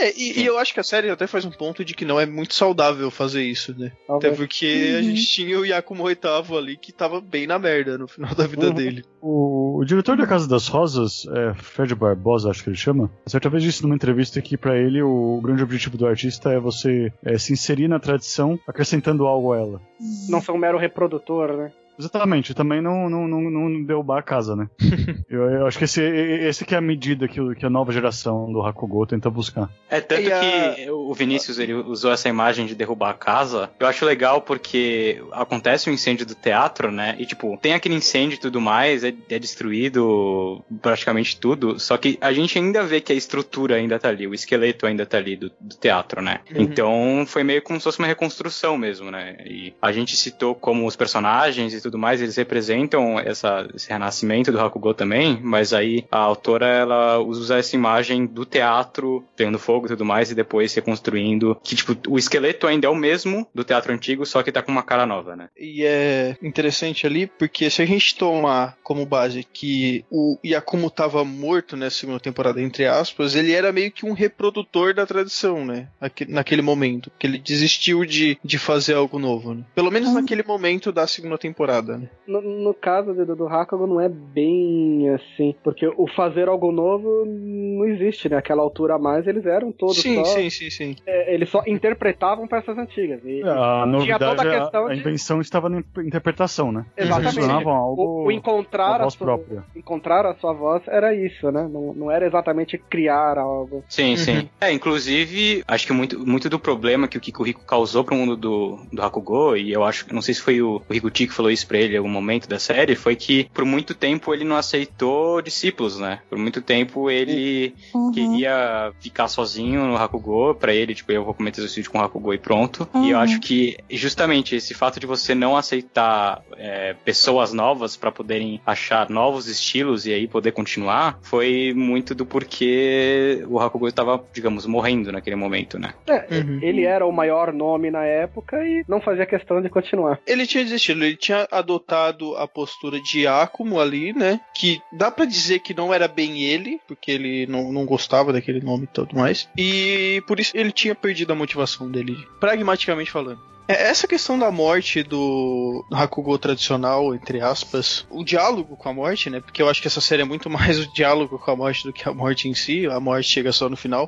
E eu acho que a série até faz um ponto de que não é muito saudável fazer isso, né? Talvez. Até porque a gente tinha o Yakumo VIII ali que tava bem na merda no final da vida dele. O diretor da Casa das Rosas, Fred Barbosa, acho que ele chama, certa vez disse numa entrevista que pra ele o grande objetivo do artista é você se inserir na tradição, acrescentando algo a ela. Não ser um mero reprodutor, né? Exatamente, também não derrubar a casa, né? eu acho que esse que é a medida que a nova geração do Hakugo tenta buscar. Tanto que o Vinícius ele usou essa imagem de derrubar a casa. Eu acho legal porque acontece um incêndio do teatro, né? E tipo, tem aquele incêndio e tudo mais, é destruído praticamente tudo, só que a gente ainda vê que a estrutura ainda tá ali, o esqueleto ainda tá ali do teatro, né? Então foi meio como se fosse uma reconstrução mesmo, né? E a gente citou como os personagens e tudo mais, eles representam esse renascimento do Hakugo também, mas aí a autora, ela usa essa imagem do teatro pegando fogo e tudo mais, e depois reconstruindo, que tipo, o esqueleto ainda é o mesmo do teatro antigo, só que tá com uma cara nova, né? E é interessante ali, porque se a gente tomar como base que o Yakumo tava morto nessa segunda temporada, entre aspas, ele era meio que um reprodutor da tradição, né? Naquele momento, que ele desistiu de fazer algo novo, né? Pelo menos naquele momento da segunda temporada, né? No caso do Hakugo não é bem assim, porque o fazer algo novo não existe, né? Aquela altura a mais, eles eram todos sim. Eles só interpretavam peças antigas. E a novidade, toda a questão a invenção estava na interpretação, né? Exatamente. Algo, o encontrar a sua voz era isso, né? Não era exatamente criar algo. Sim. Inclusive, acho que muito do problema que o Kikuhiko causou pro mundo do Hakugo, e eu acho, não sei se foi o Higuchi que falou isso pra ele em algum momento da série, foi que por muito tempo ele não aceitou discípulos, né? Por muito tempo ele queria ficar sozinho no Hakugo, pra ele, tipo, eu vou cometer suicídio com o Hakugo e pronto. E eu acho que justamente esse fato de você não aceitar pessoas novas pra poderem achar novos estilos e aí poder continuar, foi muito do porquê o Hakugo estava, digamos, morrendo naquele momento, né? Ele era o maior nome na época e não fazia questão de continuar. Ele tinha desistido, ele tinha adotado a postura de Yakumo ali, né? Que dá pra dizer que não era bem ele, porque ele não gostava daquele nome e tudo mais. E por isso ele tinha perdido a motivação dele, pragmaticamente falando. Essa questão da morte do Hakugo tradicional, entre aspas, o diálogo com a morte, né? Porque eu acho que essa série é muito mais o diálogo com a morte do que a morte em si. A morte chega só no final.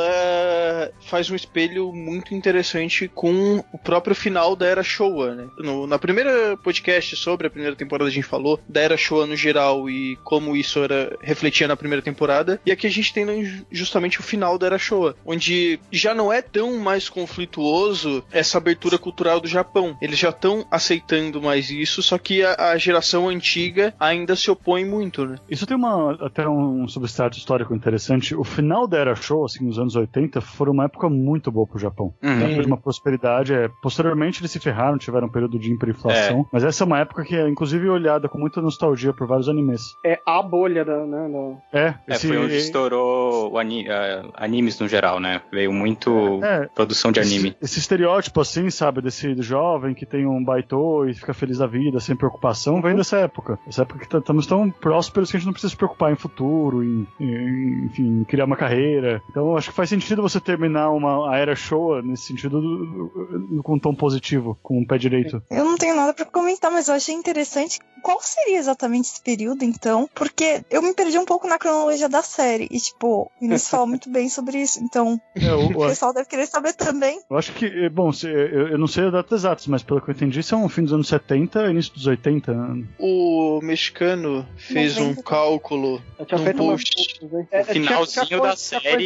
Ela faz um espelho muito interessante com o próprio final da Era Showa, né? Na primeira podcast sobre a primeira temporada a gente falou da Era Showa no geral e como isso refletia na primeira temporada. E aqui a gente tem justamente o final da Era Showa, onde já não é tão mais conflituoso essa abertura cultural do Japão. Eles já estão aceitando mais isso, só que a geração antiga ainda se opõe muito, né? Isso tem até um substrato histórico interessante. O final da Era Showa, assim, nos anos 80, foi uma época muito boa pro Japão. Época de uma prosperidade. Posteriormente eles se ferraram, tiveram um período de hiperinflação, mas essa é uma época que é, inclusive, olhada com muita nostalgia por vários animes. É a bolha foi onde estourou animes no geral, né? Veio muito produção de anime. Esse estereótipo, assim, sabe, desse jovem que tem um baitô e fica feliz da vida, sem preocupação, vem dessa época. Essa época que estamos tão prósperos que a gente não precisa se preocupar em futuro, enfim, criar uma carreira. Então, acho que faz sentido você terminar a Era Showa nesse sentido com um tom positivo, com um pé direito. Eu não tenho nada pra comentar, mas eu achei interessante qual seria exatamente esse período, então, porque eu me perdi um pouco na cronologia da série, e tipo, eles falam muito bem sobre isso, então o pessoal deve querer saber também. Eu acho que, bom, eu não sei as datas exatas, mas pelo que eu entendi, isso é um fim dos anos 70 início dos 80. O mexicano fez um cálculo num post. O finalzinho da série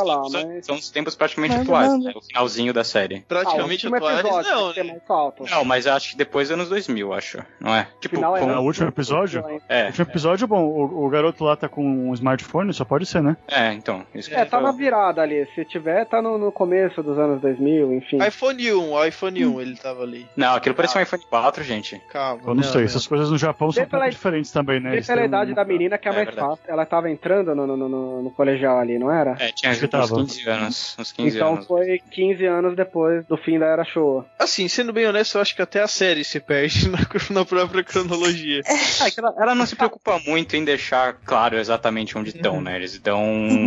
são os tempos praticamente atuais, né? O finalzinho da série. Praticamente atuais, não, né? Não, mas acho que depois dos anos 2000, acho, não é? Tipo, o último episódio? O último episódio, bom, o garoto lá tá com um smartphone, só pode ser, né? Então. Isso tá na virada ali. Se tiver, tá no começo dos anos 2000, enfim. iPhone 1, ele tava ali. Não, aquilo parecia um iPhone 4, gente. Calma. Eu não sei, essas coisas no Japão são um pouco diferentes também, né? Pela idade da menina que é mais fácil. Ela tava entrando no colegial ali, não era? Tinha uns 15 anos. Então foi 15 anos depois do fim da Era Showa. Assim, sendo bem honesto, eu acho que até a série se perde na própria cronologia. Ela não se preocupa muito em deixar claro exatamente onde estão, né? Eles dão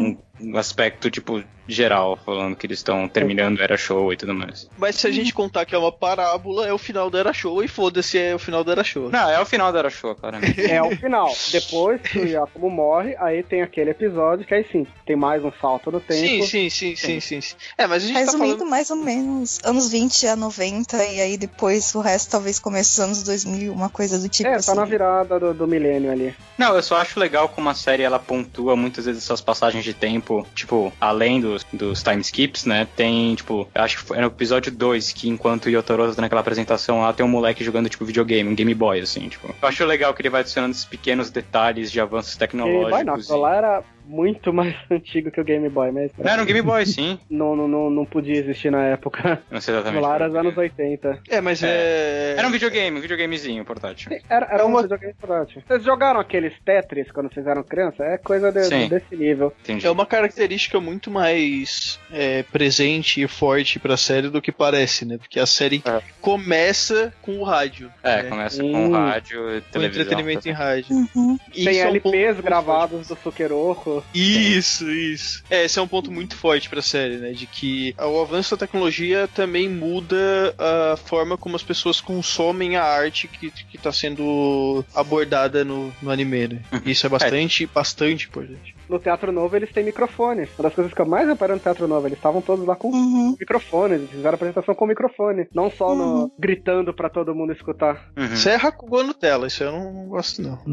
um aspecto, tipo, geral, falando que eles estão terminando a Era Showa e tudo mais. Mas se a gente contar que é uma parábola, é o final da Era Showa, e foda-se, é o final da Era Showa. Não, é o final da Era Showa, claramente. É o final. Depois que o Yakumo morre, aí tem aquele episódio que aí sim, tem mais um salto no tempo. Sim. Mas a gente resumindo, tá falando... mais ou menos, anos 20 a 90, e aí depois o resto talvez comece os anos 2000, uma coisa do tipo assim. Tá na virada do milênio ali. Não, eu só acho legal como a série, ela pontua muitas vezes essas passagens de tempo, tipo, além dos time skips, né, tem, tipo, acho que foi no episódio 2, que enquanto o Yotaro tá naquela apresentação lá, tem um moleque jogando, tipo, videogame, um Game Boy, assim, tipo. Eu acho legal que ele vai adicionando esses pequenos detalhes de avanços tecnológicos. Lá era muito mais antigo que o Game Boy, mas... Era um Game Boy, sim. Não podia existir na época. Não sei exatamente. Lá era os anos 80. Mas Era um videogamezinho portátil. Era um videogame portátil. Vocês jogaram aqueles Tetris quando vocês eram criança? É coisa desse nível. Entendi. É uma característica muito mais presente e forte pra série do que parece, né? Porque a série começa com o rádio. Começa com o rádio e Com televisão. entretenimento em rádio. Uhum. Tem LPs gravados do Sukeroku. Isso. Esse é um ponto muito forte pra série, né? De que o avanço da tecnologia também muda a forma como as pessoas consomem a arte que tá sendo abordada no anime, né? Isso é bastante importante. No Teatro Novo eles têm microfones. Uma das coisas que eu mais reparei no Teatro Novo, eles estavam todos lá com microfones. Eles fizeram a apresentação com microfone. Não só gritando pra todo mundo escutar. Isso é Hakugo Nutella, isso eu não gosto não.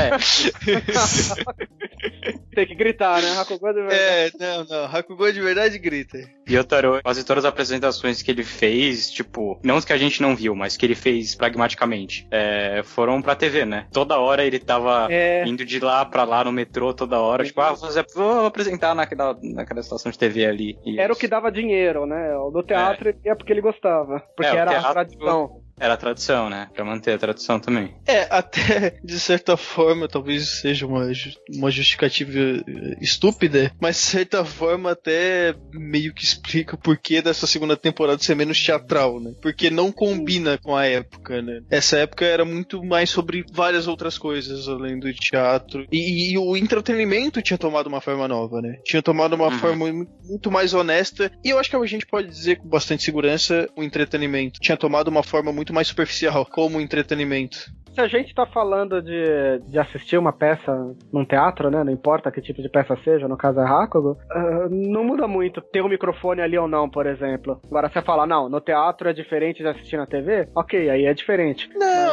Tem que gritar, né? Hakugo de verdade. Não. Hakugo de verdade grita. E o Taro, quase todas as apresentações que ele fez, tipo, não os que a gente não viu, mas que ele fez pragmaticamente, foram pra TV, né? Toda hora ele tava indo de lá pra lá no metrô, toda hora, tipo, vou apresentar naquela estação de TV ali. Era o que dava dinheiro, né? O do teatro é porque ele gostava. Porque era a tradição. Era a tradição, né? Pra manter a tradição também. Até de certa forma, talvez seja uma justificativa estúpida, mas de certa forma até meio que explica o porquê dessa segunda temporada ser menos teatral, né? Porque não combina com a época, né? Essa época era muito mais sobre várias outras coisas além do teatro. E o entretenimento tinha tomado uma forma nova, né? Tinha tomado uma forma muito mais honesta. E eu acho que a gente pode dizer com bastante segurança, o entretenimento tinha tomado uma forma muito mais superficial como entretenimento. Se a gente tá falando de assistir uma peça num teatro, né? Não importa que tipo de peça seja, no caso é Hakugo, não muda muito ter um microfone ali ou não, por exemplo. Agora você fala, não, no teatro é diferente de assistir na TV? Ok, aí é diferente. Não.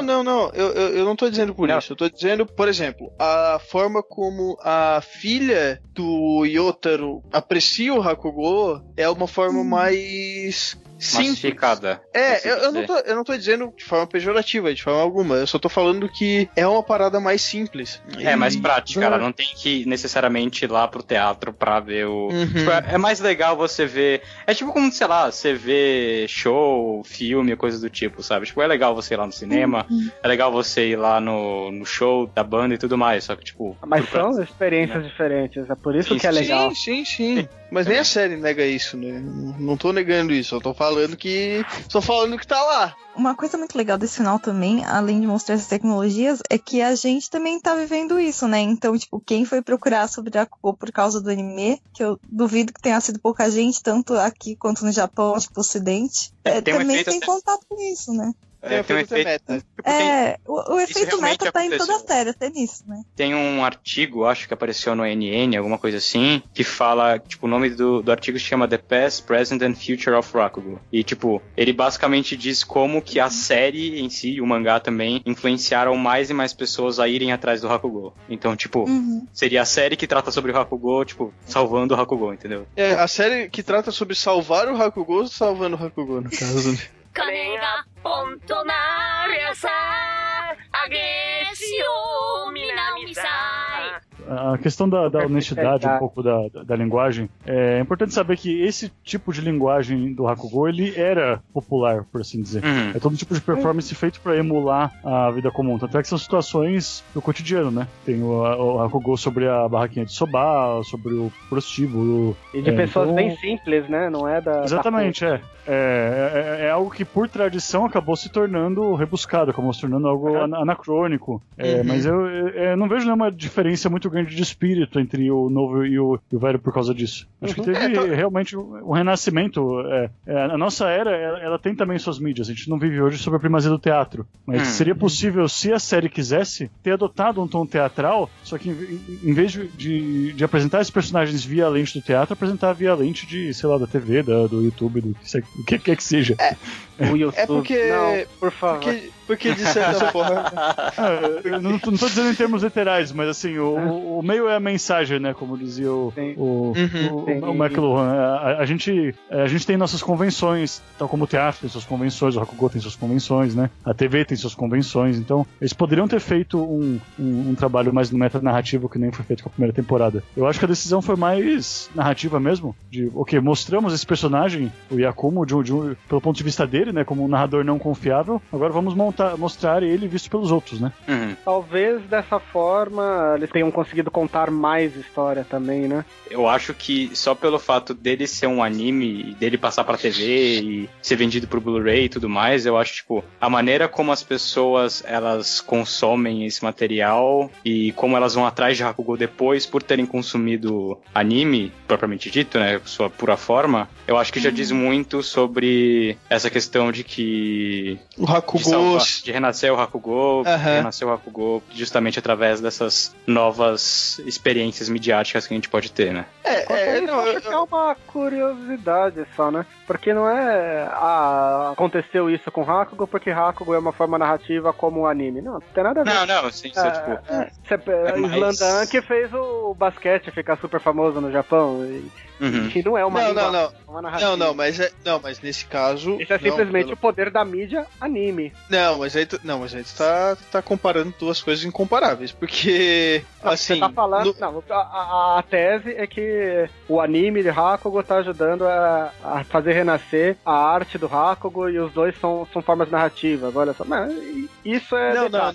Eu não tô dizendo por isso. Eu tô dizendo, por exemplo, a forma como a filha do Yotaro aprecia o Hakugo é uma forma mais... massificada. Eu não tô dizendo de forma pejorativa, de forma alguma. Eu só tô falando que é uma parada mais simples. Mais prática. Ela não tem que necessariamente ir lá pro teatro pra ver o... Tipo, é mais legal você ver... É tipo como, sei lá, você vê show, filme, coisa do tipo, sabe? Tipo, é legal você ir lá no cinema, é legal você ir lá no show da banda e tudo mais, só que, tipo... Mas são experiências diferentes, é por isso que é legal. Sim. Mas nem a série nega isso, né? Não tô negando isso, eu tô falando que tá lá. Uma coisa muito legal desse final também, além de mostrar essas tecnologias, é que a gente também tá vivendo isso, né? Então, tipo, quem foi procurar sobre Hakugo por causa do anime, que eu duvido que tenha sido pouca gente, tanto aqui quanto no Japão, tipo, Ocidente, também tem contato com isso, né? Tem um efeito meta. O efeito meta tá em toda a série, até nisso, né? Tem um artigo, acho que apareceu no NN, alguma coisa assim, que fala, tipo, o nome do artigo se chama The Past, Present and Future of Hakugo. E, tipo, ele basicamente diz como que a série em si, e o mangá também, influenciaram mais e mais pessoas a irem atrás do Hakugo. Então, tipo, seria a série que trata sobre o Hakugo, tipo, salvando o Hakugo, entendeu? A série que trata sobre salvar o Hakugo, salvando o Hakugo, no caso, né? A questão da honestidade, um pouco da linguagem, é importante saber que esse tipo de linguagem do Hakugo, ele era popular, por assim dizer. É todo tipo de performance feito pra emular a vida comum. Tanto é que são situações do cotidiano, né? Tem o Hakugo sobre a barraquinha de soba, sobre o prostíbulo. E de pessoas bem simples, né? Não é da... Exatamente, é algo que por tradição acabou se tornando rebuscado, acabou se tornando algo anacrônico. Mas eu não vejo nenhuma diferença muito grande de espírito entre o novo e o velho por causa disso. Acho que teve realmente um renascimento. A nossa era, ela tem também suas mídias. A gente não vive hoje sob a primazia do teatro. Mas seria possível, se a série quisesse, ter adotado um tom teatral, só que em vez de apresentar esses personagens via lente do teatro, apresentar via lente de, sei lá, da TV, do YouTube, do que quer que seja. O YouTube. Porque... Não, por favor. Porque de certa forma... Eu não tô dizendo em termos literais, mas assim, o meio é a mensagem, né? Como dizia o McLuhan. A gente tem nossas convenções, tal como o teatro tem suas convenções, o Hakugo tem suas convenções, né? A TV tem suas convenções, então eles poderiam ter feito um trabalho mais no metanarrativo que nem foi feito com a primeira temporada. Eu acho que a decisão foi mais narrativa mesmo, de, mostramos esse personagem, o Yakumo, pelo ponto de vista dele, né? Como um narrador não confiável, agora vamos mostrar ele visto pelos outros, né? Talvez dessa forma eles tenham conseguido contar mais história também, né? Eu acho que só pelo fato dele ser um anime, dele passar pra TV e ser vendido pro Blu-ray e tudo mais, eu acho, tipo, a maneira como as pessoas, elas consomem esse material e como elas vão atrás de Hakugo depois por terem consumido anime, propriamente dito, né, sua pura forma, eu acho que já diz muito sobre essa questão de que... O Hakugo... De renascer o Hakugo, renascer o Hakugo justamente através dessas novas experiências midiáticas que a gente pode ter, né? Acho que é uma curiosidade só, né? Porque não é... aconteceu isso com Hakugo porque Hakugo é uma forma narrativa como o anime. Não tem nada a ver. Não, sim, Slandan que fez o basquete ficar super famoso no Japão e não é uma narrativa. Mas nesse caso... Isso é simplesmente o poder da mídia anime. Mas aí tu tá comparando duas coisas incomparáveis, porque assim... Você tá falando... A tese é que o anime de Hakugo tá ajudando a fazer renascer a arte do Hakugo e os dois são formas narrativas, olha só. Mas isso é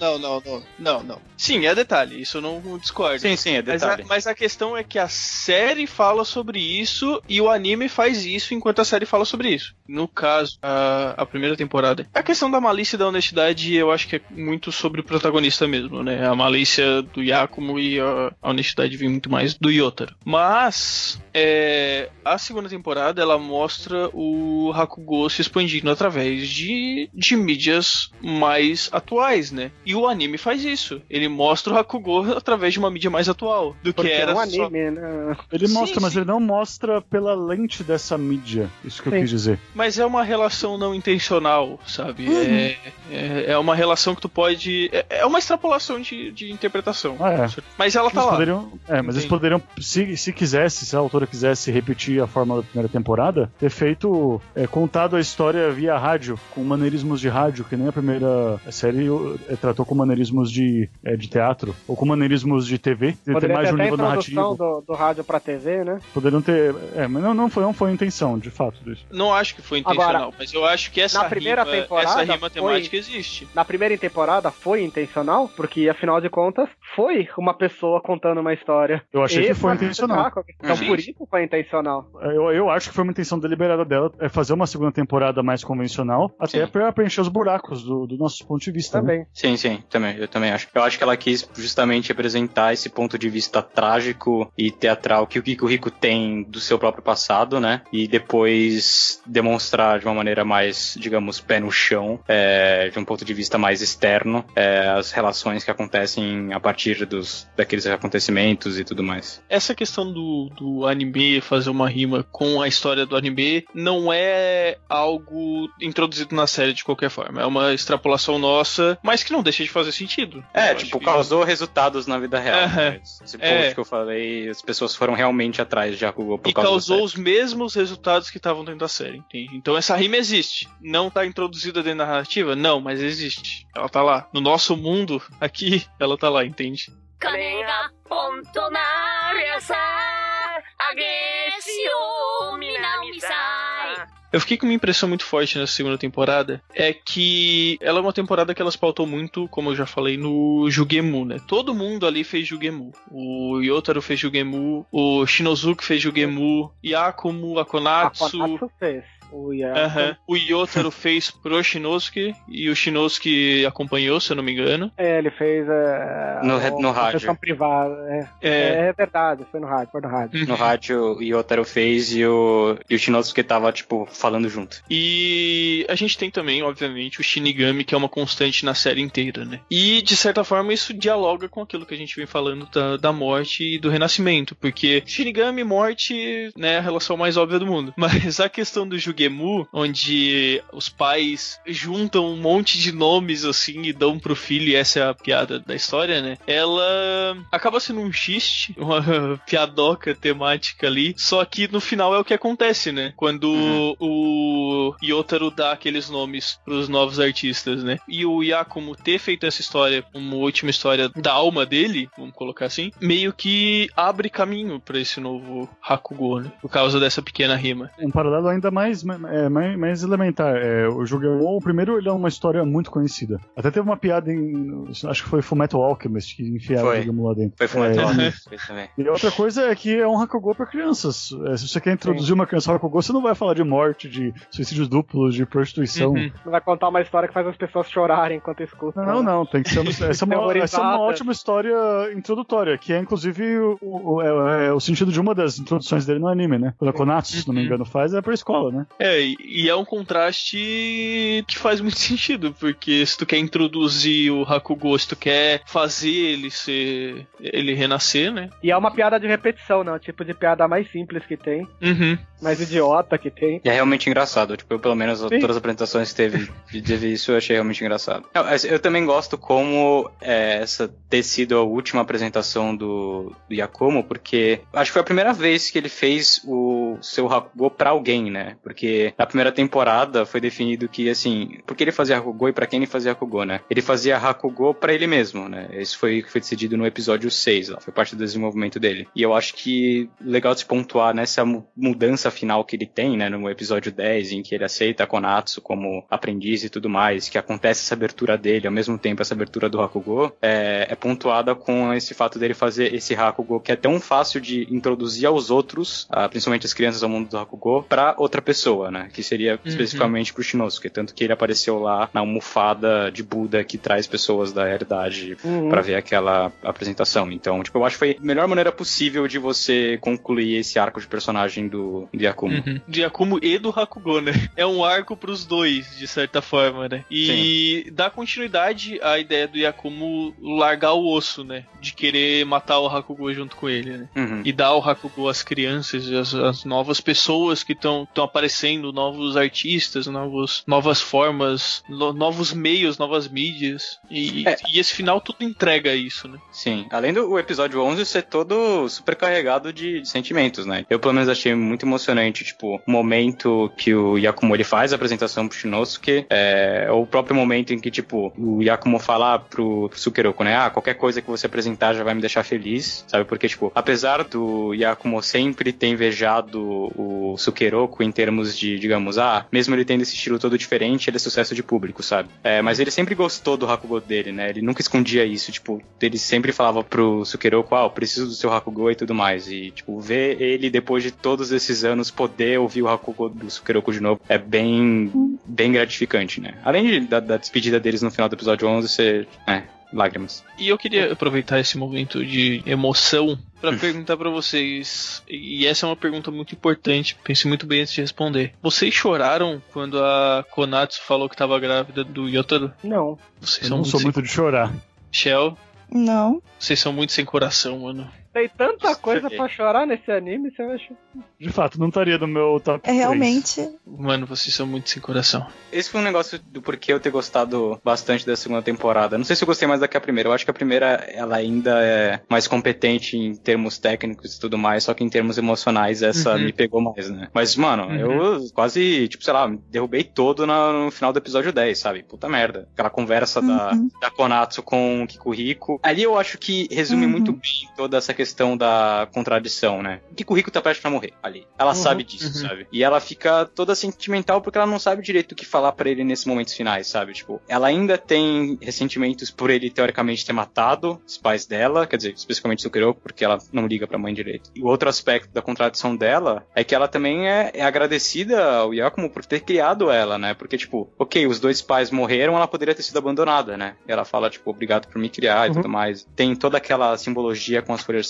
Não. Sim, é detalhe, isso eu não discordo. Sim, é detalhe. Mas a questão é que a série fala sobre isso e o anime faz isso enquanto a série fala sobre isso. No caso, a primeira temporada. A questão da malícia e da honestidade eu acho que é muito sobre o protagonista mesmo, né? A malícia do Yakumo e a honestidade vem muito mais do Yotaro. Mas a segunda temporada ela mostra o Hakugo se expandindo através de mídias mais atuais, né? E o anime faz isso. Ele mostra o Hakugo através de uma mídia mais atual do que era um anime, né? Ele mostra, mas ele não mostra pela lente dessa mídia. Isso que eu quis dizer. Mas é uma relação não intencional, sabe? É uma relação que tu pode... É uma extrapolação de interpretação. Mas ela tá lá. Mas eles poderiam, se quisesse, se a autora quisesse repetir a fórmula da primeira temporada, ter feito, contado a história via rádio, com maneirismos de rádio, que nem a primeira série tratou com maneirismos de teatro, ou com maneirismos de TV, ter mais de um nível narrativo. Do rádio pra TV, né? Poderiam ter... mas não foi a intenção, de fato, disso. Não acho que foi intencional, agora, mas eu acho que essa rima temática existe. Na primeira temporada foi intencional, porque afinal de contas foi uma pessoa contando uma história. Eu achei que foi intencional. Então por isso foi intencional. Eu acho que foi uma intenção deliberada dela fazer uma segunda temporada mais convencional, até pra preencher os buracos do nosso ponto de vista. Também. Né? Sim, eu também acho. Eu acho que ela quis justamente apresentar esse ponto de vista trágico e teatral que o Rico tem do seu próprio passado, né? E depois demonstrar de uma maneira mais, digamos, pé no chão, de um ponto de vista mais externo, as relações que acontecem a partir daqueles acontecimentos e tudo mais. Essa questão do anime fazer uma rima com a história do anime não é algo introduzido na série de qualquer forma. É uma extrapolação nossa, mas que não deixa de fazer sentido. Causou resultados na vida real. Esse post que eu falei, as pessoas foram realmente atrás de Hakugo por causa causou os mesmos resultados que estavam dentro da série, entende? Então essa rima existe. Não tá introduzida dentro da narrativa? Não, mas existe. Ela tá lá. No nosso mundo, aqui, ela tá lá, entende? Eu fiquei com uma impressão muito forte nessa segunda temporada, é que ela é uma temporada que elas pautou muito, como eu já falei, no Jugemu, né? Todo mundo ali fez Jugemu. O Yotaro fez Jugemu, o Shinozuki fez Jugemu, Yakumo, Akonatsu fez. O Yotaro fez pro Shinosuke e o Shinosuke acompanhou, se eu não me engano. Ele fez no rádio. Privada. É verdade, foi no rádio. No rádio o Yotaro fez e o Shinosuke tava, tipo, falando junto. E a gente tem também, obviamente, o Shinigami, que é uma constante na série inteira, né? E, de certa forma, isso dialoga com aquilo que a gente vem falando da morte e do renascimento, porque Shinigami e morte, né, é a relação mais óbvia do mundo. Mas a questão do Jugemu Shugemu, onde os pais juntam um monte de nomes assim e dão pro filho, e essa é a piada da história, né? Ela acaba sendo um xiste, uma piadoca temática ali, só que no final é o que acontece, né? Quando o Yotaro dá aqueles nomes pros novos artistas, né? E o Yakumo ter feito essa história como última história da alma dele, vamos colocar assim, meio que abre caminho pra esse novo Hakugo, né? Por causa dessa pequena rima. Um paralelo ainda mais elementar. O Shugemu, o primeiro, ele é uma história muito conhecida. Até teve uma piada acho que foi Fullmetal Alchemist que enfiaram o Shugemu lá dentro. Foi Fullmetal Alchemist também. E outra coisa é que é um Hakugo pra crianças. Se você quer introduzir uma criança ao Hakugo, você não vai falar de morte, de suicídios duplos, de prostituição. Não vai contar uma história que faz as pessoas chorarem enquanto escutam. Não. Tem que ser essa é uma ótima história introdutória, que é inclusive o sentido de uma das introduções dele no anime, né? Quando a Konatsu, se não me engano, faz, é pra escola, né? E é um contraste que faz muito sentido, porque se tu quer introduzir o Hakugo, se tu quer fazer ele renascer, né? E é uma piada de repetição, né? O tipo de piada mais simples que tem. Mais idiota que tem. E é realmente engraçado. Tipo, eu, pelo menos, todas as apresentações que teve isso, eu achei realmente engraçado. Eu também gosto como essa ter sido a última apresentação do Yakumo, porque acho que foi a primeira vez que ele fez o seu Hakugo pra alguém, né? Porque na primeira temporada foi definido que, assim, porque ele fazia Hakugo e pra quem ele fazia Hakugo, né? Ele fazia Hakugo pra ele mesmo, né? Isso foi decidido no episódio 6, lá, foi parte do desenvolvimento dele. E eu acho que legal de se pontuar nessa mudança final que ele tem, né? No episódio 10, em que ele aceita a Konatsu como aprendiz e tudo mais, que acontece essa abertura dele, ao mesmo tempo essa abertura do Hakugo, é pontuada com esse fato dele fazer esse Hakugo que é tão fácil de introduzir aos outros, principalmente as crianças ao mundo do Hakugo, pra outra pessoa, né? Que seria especificamente pro Shinosuke, tanto que ele apareceu lá na almofada de Buda que traz pessoas da realidade pra ver aquela apresentação. Então, tipo, eu acho que foi a melhor maneira possível de você concluir esse arco de personagem do Yakumo. Do Yakumo e do Hakugo, né? É um arco pros dois, de certa forma, né? E dá continuidade à ideia do Yakumo largar o osso, né? De querer matar o Hakugo junto com ele, né? E dar o Hakugo às crianças, às novas pessoas que estão aparecendo, novos artistas, novas formas, novos meios, novas mídias. E esse final tudo entrega isso, né? Sim. Além do episódio 11 ser todo super carregado de sentimentos, né? Eu, pelo menos, achei muito emocionante, tipo, o momento que o Yakumo ele faz a apresentação pro Shinosuke, o próprio momento em que, tipo, o Yakumo fala pro Sukeroku, né? Qualquer coisa que você apresentar já vai me deixar feliz, sabe? Porque, tipo, apesar do Yakumo sempre ter invejado o Sukeroku em termos de, digamos, mesmo ele tendo esse estilo todo diferente, ele é sucesso de público, sabe? Mas ele sempre gostou do Hakugo dele, né? Ele nunca escondia isso, tipo, ele sempre falava pro Sukeroku, eu preciso do seu Hakugo e tudo mais. E, tipo, ver ele, depois de todos esses anos, poder ouvir o Hakugo do Sukeroku de novo é bem gratificante, né? Além da despedida deles no final do episódio 11 ser, lágrimas. E eu queria aproveitar esse momento de emoção pra perguntar pra vocês, e essa é uma pergunta muito importante, pense muito bem antes de responder. Vocês choraram quando a Konatsu falou que tava grávida do Yotaro? Não. Vocês Eu não sou muito de chorar. Shell? Não. Vocês são muito sem coração, mano. Tem tanta coisa pra chorar nesse anime, você acha? De fato, não estaria no meu top 3. Realmente. Mano, vocês são muito sem coração. Esse foi um negócio do porquê eu ter gostado bastante da segunda temporada. Não sei se eu gostei mais da que a primeira. Eu acho que a primeira, ela ainda é mais competente em termos técnicos e tudo mais, só que em termos emocionais essa me pegou mais, né? Mas, mano, eu quase, tipo, sei lá, me derrubei todo no final do episódio 10, sabe? Puta merda. Aquela conversa da Konatsu com o Kikuhiko. Ali eu acho que resume muito bem toda essa questão da contradição, né? O Kikuhiko tá prestes pra morrer ali. Ela sabe disso, sabe? E ela fica toda sentimental porque ela não sabe direito o que falar pra ele nesses momentos finais, sabe? Tipo, ela ainda tem ressentimentos por ele, teoricamente, ter matado os pais dela, quer dizer, especificamente Sukeroku, porque ela não liga pra mãe direito. E o outro aspecto da contradição dela é que ela também é agradecida ao Yakumo por ter criado ela, né? Porque, tipo, ok, os dois pais morreram, ela poderia ter sido abandonada, né? E ela fala, tipo, obrigado por me criar e tudo mais. Tem toda aquela simbologia com as folhas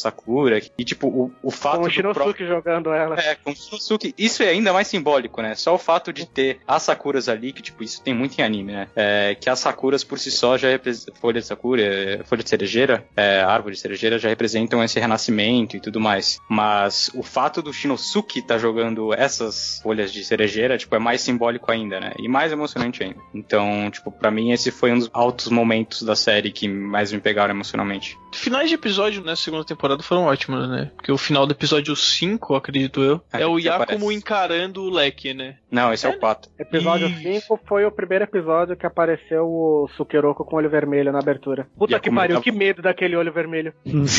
Sakura, e tipo, o fato Com o do Shinosuke jogando ela. com o Shinosuke, isso é ainda mais simbólico, né? Só o fato de ter as Sakuras ali, que tipo, isso tem muito em anime, né? Que as Sakuras por si só já representam, folha de Sakura, folha de cerejeira, árvore de cerejeira já representam esse renascimento e tudo mais. Mas o fato do Shinosuke tá jogando essas folhas de cerejeira, tipo, é mais simbólico ainda, né? E mais emocionante ainda. Então, tipo, pra mim esse foi um dos altos momentos da série que mais me pegaram emocionalmente. Finais de episódio nessa segunda temporada foram ótimos, né? Porque o final do episódio 5, acredito eu, é o Yakumo encarando o leque, né? Não, esse é o 4. Episódio 5 foi o primeiro episódio que apareceu o Sukeroku com olho vermelho na abertura. Puta que pariu, que medo daquele olho vermelho.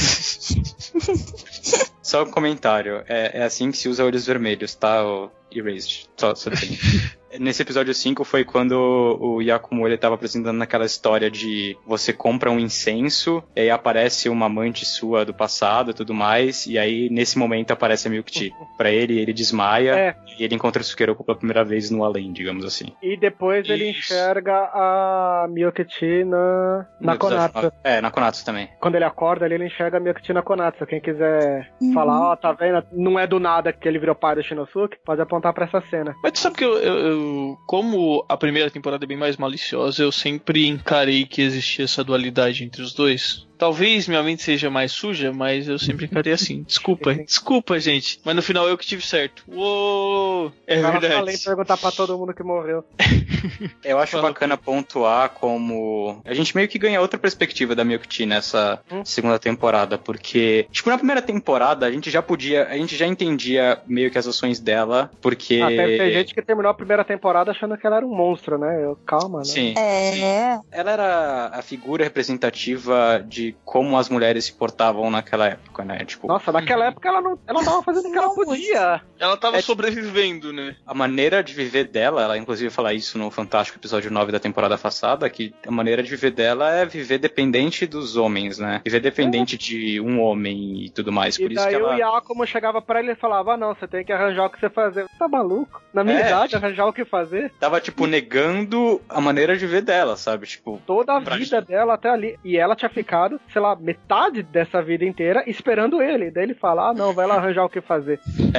Só um comentário, é assim que se usa olhos vermelhos, tá? O Erased. Só Nesse episódio 5 foi quando o Yakumo ele tava apresentando naquela história de você compra um incenso e aí aparece uma amante sua do passado e tudo mais, e aí nesse momento aparece a Milk Tea. Pra ele desmaia e ele encontra o Sukeroku pela primeira vez no além, digamos assim. E depois ele enxerga a Milk Tea na Konatsu. Na Konatsu também. Quando ele acorda ele enxerga a Milk Tea na Konatsu. Quem quiser falar, tá vendo? Não é do nada que ele virou pai do Shinosuke, pode apontar pra essa cena. Mas tu sabe que eu como a primeira temporada é bem mais maliciosa, eu sempre encarei que existia essa dualidade entre os dois. Talvez minha mente seja mais suja, mas eu sempre encarei assim. Desculpa, gente. Mas no final eu que tive certo. Uou! Verdade. Eu falei perguntar pra todo mundo que morreu. Eu acho bacana pontuar como... A gente meio que ganha outra perspectiva da Milk Tea nessa segunda temporada, porque, tipo, na primeira temporada a gente já entendia meio que as ações dela, porque... Deve ter gente que terminou a primeira temporada achando que ela era um monstro, né? Calma, né? Sim. Ela era a figura representativa de como as mulheres se portavam naquela época, né? Tipo, nossa, naquela época ela não tava fazendo o que ela podia. Ela tava sobrevivendo, né? A maneira de viver dela, ela inclusive fala isso no fantástico episódio 9 da temporada passada, que a maneira de viver dela é viver dependente dos homens, né? Viver dependente de um homem e tudo mais. Por isso daí que ela... o Yakumo chegava pra ele e falava, não, você tem que arranjar o que você fazer. Tá maluco? Na minha idade, arranjar o que fazer? Tava, tipo, negando a maneira de viver dela, sabe? Tipo, toda a vida dela até ali. E ela tinha ficado, sei lá, metade dessa vida inteira esperando ele. Daí ele fala, não, vai lá arranjar o que fazer.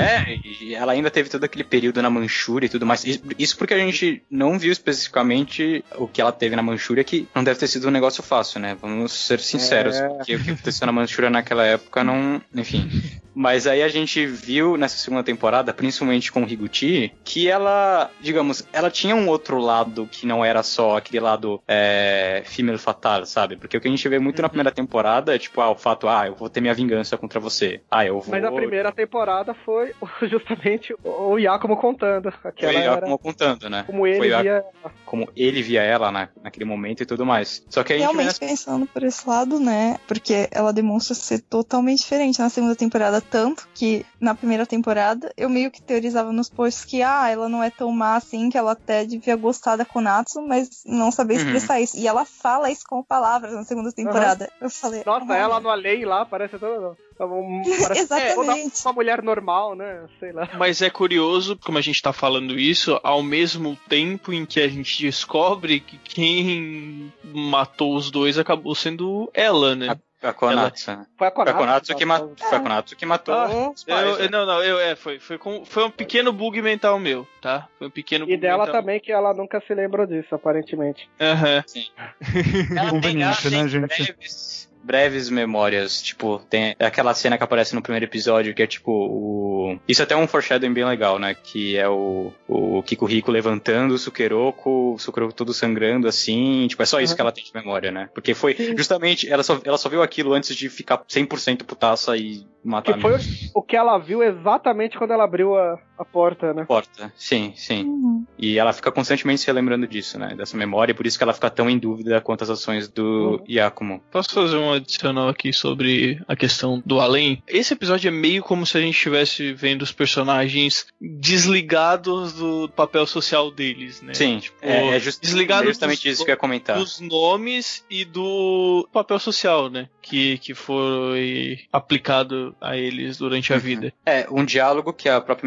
E ela ainda teve todo aquele período na Manchúria e tudo mais. Isso porque a gente não viu especificamente o que ela teve na Manchúria, que não deve ter sido um negócio fácil, né? Vamos ser sinceros. Porque o que aconteceu na Manchúria naquela época não... Enfim... Mas aí a gente viu nessa segunda temporada, principalmente com o Higuchi, que ela, digamos, ela tinha um outro lado que não era só aquele lado female fatal, sabe? Porque o que a gente vê muito na primeira temporada é tipo, o fato, eu vou ter minha vingança contra você. Eu vou... Mas a primeira temporada foi justamente o Yakumo contando. Foi o Yakumo contando, né? Como ele via ela naquele momento e tudo mais. Só que a gente realmente pensando por esse lado, né? Porque ela demonstra ser totalmente diferente na segunda temporada. Tanto que na primeira temporada eu meio que teorizava nos posts que ela não é tão má assim, que ela até devia gostar da Konatsu, mas não saber expressar isso. E ela fala isso com palavras na segunda temporada. Eu falei... Nossa, ela no além lá parece toda... Exatamente. Uma mulher normal, né? Sei lá. Mas é curioso, como a gente tá falando isso, ao mesmo tempo em que a gente descobre que quem matou os dois acabou sendo ela, né? A Konatsu. Foi a Konatsu que matou. Foi a Konatsu que matou os pais. Foi um pequeno bug mental meu, tá? Foi um pequeno bug mental. E dela mental. também, que ela nunca se lembrou disso, aparentemente. Sim. Conveniente, né, gente? Breves memórias, tipo, tem aquela cena que aparece no primeiro episódio que é tipo isso até é um foreshadowing bem legal, né, que é o Kikuhiko levantando o Sukeroku todo sangrando assim, tipo, é só isso que ela tem de memória, né, porque foi justamente, ela só viu aquilo antes de ficar 100% putaça e matar. Que foi o que ela viu exatamente quando ela abriu a porta, né. Sim. E ela fica constantemente se relembrando disso, né, dessa memória, e por isso que ela fica tão em dúvida quanto às ações do Yakumo. Posso fazer um adicional aqui sobre a questão do além? Esse episódio é meio como se a gente estivesse vendo os personagens desligados do papel social deles, né? Sim, tipo, desligados justamente isso que eu ia comentar. Dos nomes e do papel social, né? Que foi aplicado a eles durante a vida. Um diálogo que a própria Milk Tea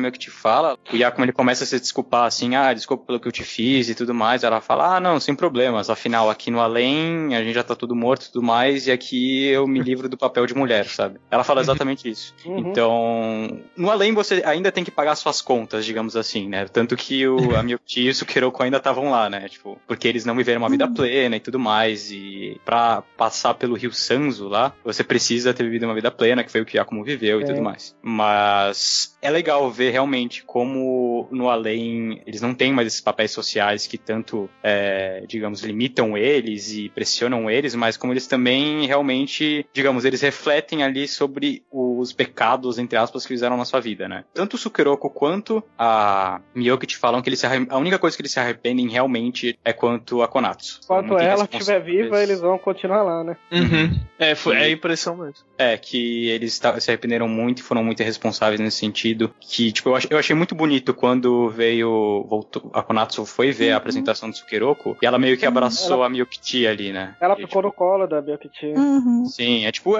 fala, o Yakumo ele começa a se desculpar assim, desculpa pelo que eu te fiz e tudo mais. Ela fala, não, sem problemas, afinal aqui no além a gente já tá tudo morto e tudo mais, e aqui eu me livro do papel de mulher, sabe? Ela fala exatamente isso. Então, no além você ainda tem que pagar suas contas, digamos assim, né? Tanto que a Miyuki e o Sukeroko ainda estavam lá, né? Tipo, porque eles não viveram uma vida plena e tudo mais, e pra passar pelo Rio Sanzo lá, você precisa ter vivido uma vida plena, que foi o que Yakumo viveu e tudo mais. Mas é legal ver realmente como no além eles não têm mais esses papéis sociais que tanto, digamos, limitam eles e pressionam eles, mas como eles também realmente, digamos, eles refletem ali sobre os pecados, entre aspas, que fizeram na sua vida, né? Tanto o Sukeroko quanto a Miyuki te falam que a única coisa que eles se arrependem realmente é quanto a Konatsu. Enquanto ela estiver viva, eles vão continuar lá, né? É a impressão mesmo. Que eles se arrependeram muito e foram muito irresponsáveis nesse sentido. Que, tipo, eu achei muito bonito quando a Konatsu foi ver a apresentação do Sukeroko e ela meio que abraçou a Miyuki ali, né? Ela ficou no colo da Miyuki. Sim,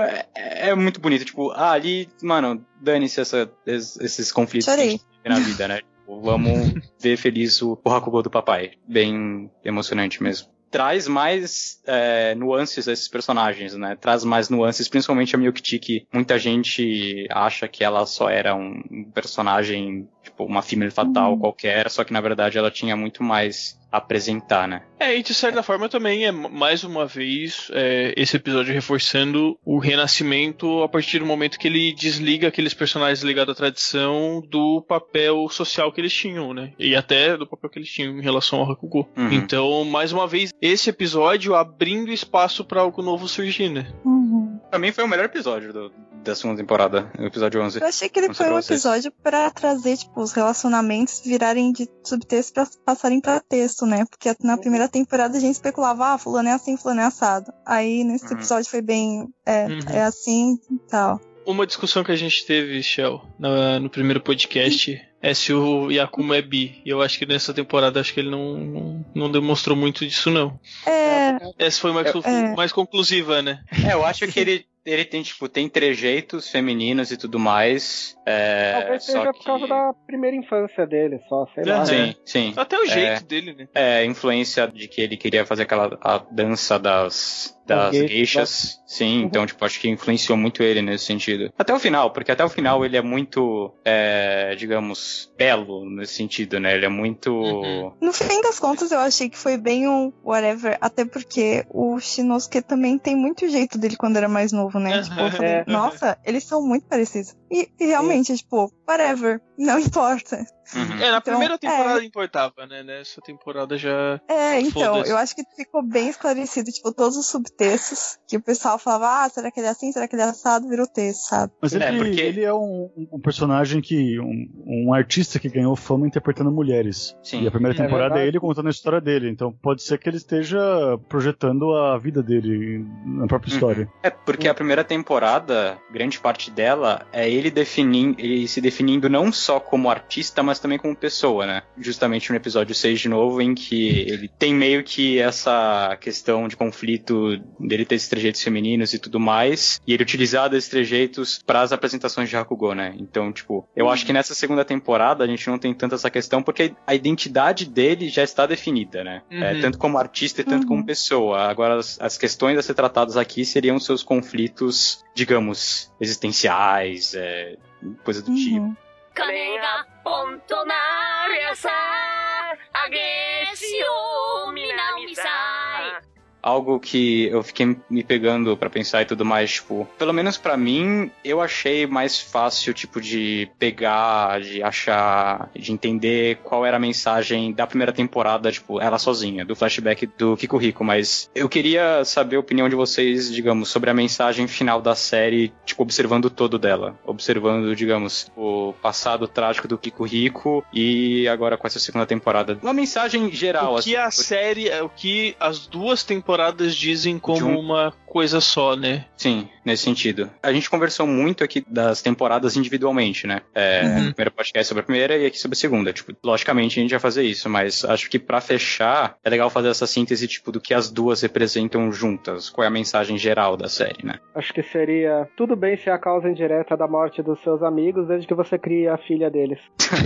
é muito bonito. Tipo, ali, mano, dane-se esses conflitos que a gente tem na vida, né? Tipo, vamos ver feliz o Hakugo do papai. Bem emocionante mesmo. Traz mais nuances a esses personagens, né? Traz mais nuances, principalmente a Miyuki, que muita gente acha que ela só era um personagem, tipo, uma female fatal qualquer, só que na verdade ela tinha muito mais a apresentar, né? E de certa forma também mais uma vez, esse episódio reforçando o renascimento a partir do momento que ele desliga aqueles personagens ligados à tradição do papel social que eles tinham, né? E até do papel que eles tinham em relação ao Hakugo. Então, mais uma vez, esse episódio abrindo espaço para algo novo surgir, né? Pra mim foi o melhor episódio da segunda temporada, o episódio 11. Eu achei que ele foi um episódio pra trazer, tipo, os relacionamentos virarem de subtexto pra passarem pra texto, né? Porque na primeira temporada a gente especulava, fulano é assim, fulano é assado. Aí nesse episódio foi bem, é assim e tal. Uma discussão que a gente teve, Shell, no primeiro podcast é se o Yakumo é bi. E eu acho que nessa temporada acho que ele não demonstrou muito disso, não. Essa foi mais conclusiva, né? Eu acho que ele tem, tipo, tem trejeitos femininos e tudo mais. Talvez seja por causa da primeira infância dele, sei lá. Sim. Até o jeito dele, né? A influência de que ele queria fazer a dança das geishas. Sim, então, tipo, acho que influenciou muito ele nesse sentido. Até o final, porque até o final ele é muito, digamos, belo nesse sentido, né? Ele é muito... No fim das contas, eu achei que foi bem um whatever, até porque o Shinosuke também tem muito jeito dele quando era mais novo, né? Tipo, eu falei, nossa, eles são muito parecidos. E realmente, tipo, whatever, não importa. Na primeira temporada importava, né? Nessa temporada já... então, eu acho que ficou bem esclarecido, tipo, todos os subtextos, que o pessoal falava, será que ele é assim, será que ele é assado, virou texto, sabe? Mas ele é um personagem que, um artista que ganhou fama interpretando mulheres. Sim. E a primeira temporada é ele contando a história dele, então pode ser que ele esteja projetando a vida dele na própria história. Porque a primeira temporada, grande parte dela, é ele se definindo não só como artista, mas também como pessoa, né? Justamente no episódio 6 de novo, em que ele tem meio que essa questão de conflito dele ter esses trejeitos femininos e tudo mais, e ele utilizar desses trejeitos para as apresentações de Hakugo, né? Então, tipo, eu acho que nessa segunda temporada a gente não tem tanto essa questão, porque a identidade dele já está definida, né? Tanto como artista e tanto como pessoa. Agora, as questões a ser tratadas aqui seriam seus conflitos, digamos, existenciais, coisa do tipo. Algo que eu fiquei me pegando pra pensar e tudo mais, tipo, pelo menos pra mim, eu achei mais fácil, tipo, de pegar, de achar, de entender qual era a mensagem da primeira temporada, tipo, ela sozinha, do flashback do Kikuhiko, mas eu queria saber a opinião de vocês, digamos, sobre a mensagem final da série, tipo, observando o todo dela, observando, digamos, o passado trágico do Kikuhiko e agora com essa segunda temporada. Uma mensagem geral, o que as duas temporadas temporadas dizem como uma coisa só, né? Sim, nesse sentido. A gente conversou muito aqui das temporadas individualmente, né? Primeiro podcast sobre a primeira e aqui sobre a segunda. Tipo, logicamente a gente vai fazer isso, mas acho que pra fechar, é legal fazer essa síntese, tipo, do que as duas representam juntas. Qual é a mensagem geral da série, né? Acho que seria tudo bem ser a causa indireta da morte dos seus amigos, desde que você crie a filha deles.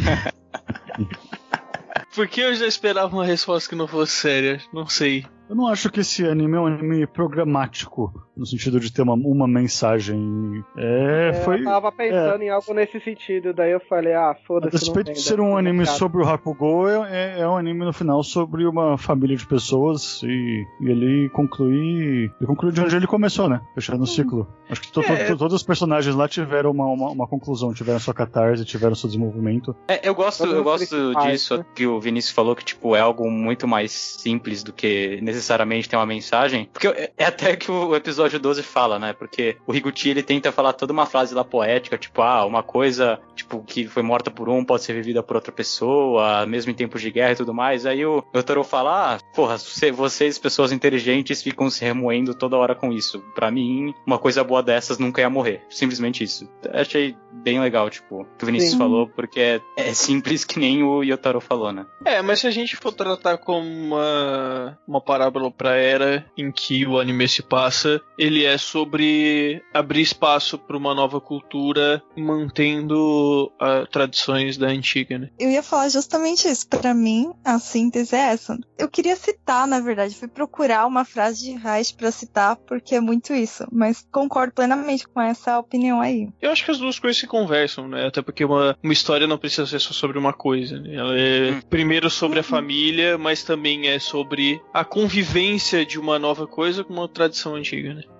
Por que eu já esperava uma resposta que não fosse séria? Não sei. Eu não acho que esse anime é um anime programático, no sentido de ter uma mensagem. Eu tava pensando em algo nesse sentido, daí eu falei, foda-se. A despeito de ser um anime sobre o Hakugo, é um anime no final sobre uma família de pessoas e ele conclui de onde ele começou, né? Fechando o ciclo. Acho que todos os personagens lá tiveram uma conclusão, tiveram sua catarse, tiveram seu desenvolvimento. Eu gosto disso que o Vinícius falou, que tipo, é algo muito mais simples do que necessariamente tem uma mensagem, porque é até que o episódio 12 fala, né, porque o Higuchi, ele tenta falar toda uma frase lá poética, tipo, uma coisa, tipo, que foi morta por um pode ser vivida por outra pessoa, mesmo em tempos de guerra e tudo mais, aí o Yotaro fala, porra, vocês, pessoas inteligentes, ficam se remoendo toda hora com isso, pra mim, uma coisa boa dessas nunca ia morrer, simplesmente isso. Achei bem legal, tipo, o que o Vinícius falou, porque é simples que nem o Yotaro falou, né. Mas se a gente for tratar como uma parábola pra era em que o anime se passa, ele é sobre abrir espaço para uma nova cultura, mantendo tradições da antiga, né? Eu ia falar justamente isso. Pra mim, a síntese é essa. Eu queria citar, na verdade, fui procurar uma frase de Reich pra citar, porque é muito isso, mas concordo plenamente com essa opinião aí. Eu acho que as duas coisas se conversam, né? Até porque uma história não precisa ser só sobre uma coisa, né? Ela é primeiro sobre a família, mas também é sobre a convivência de uma nova coisa com uma tradição antiga, né?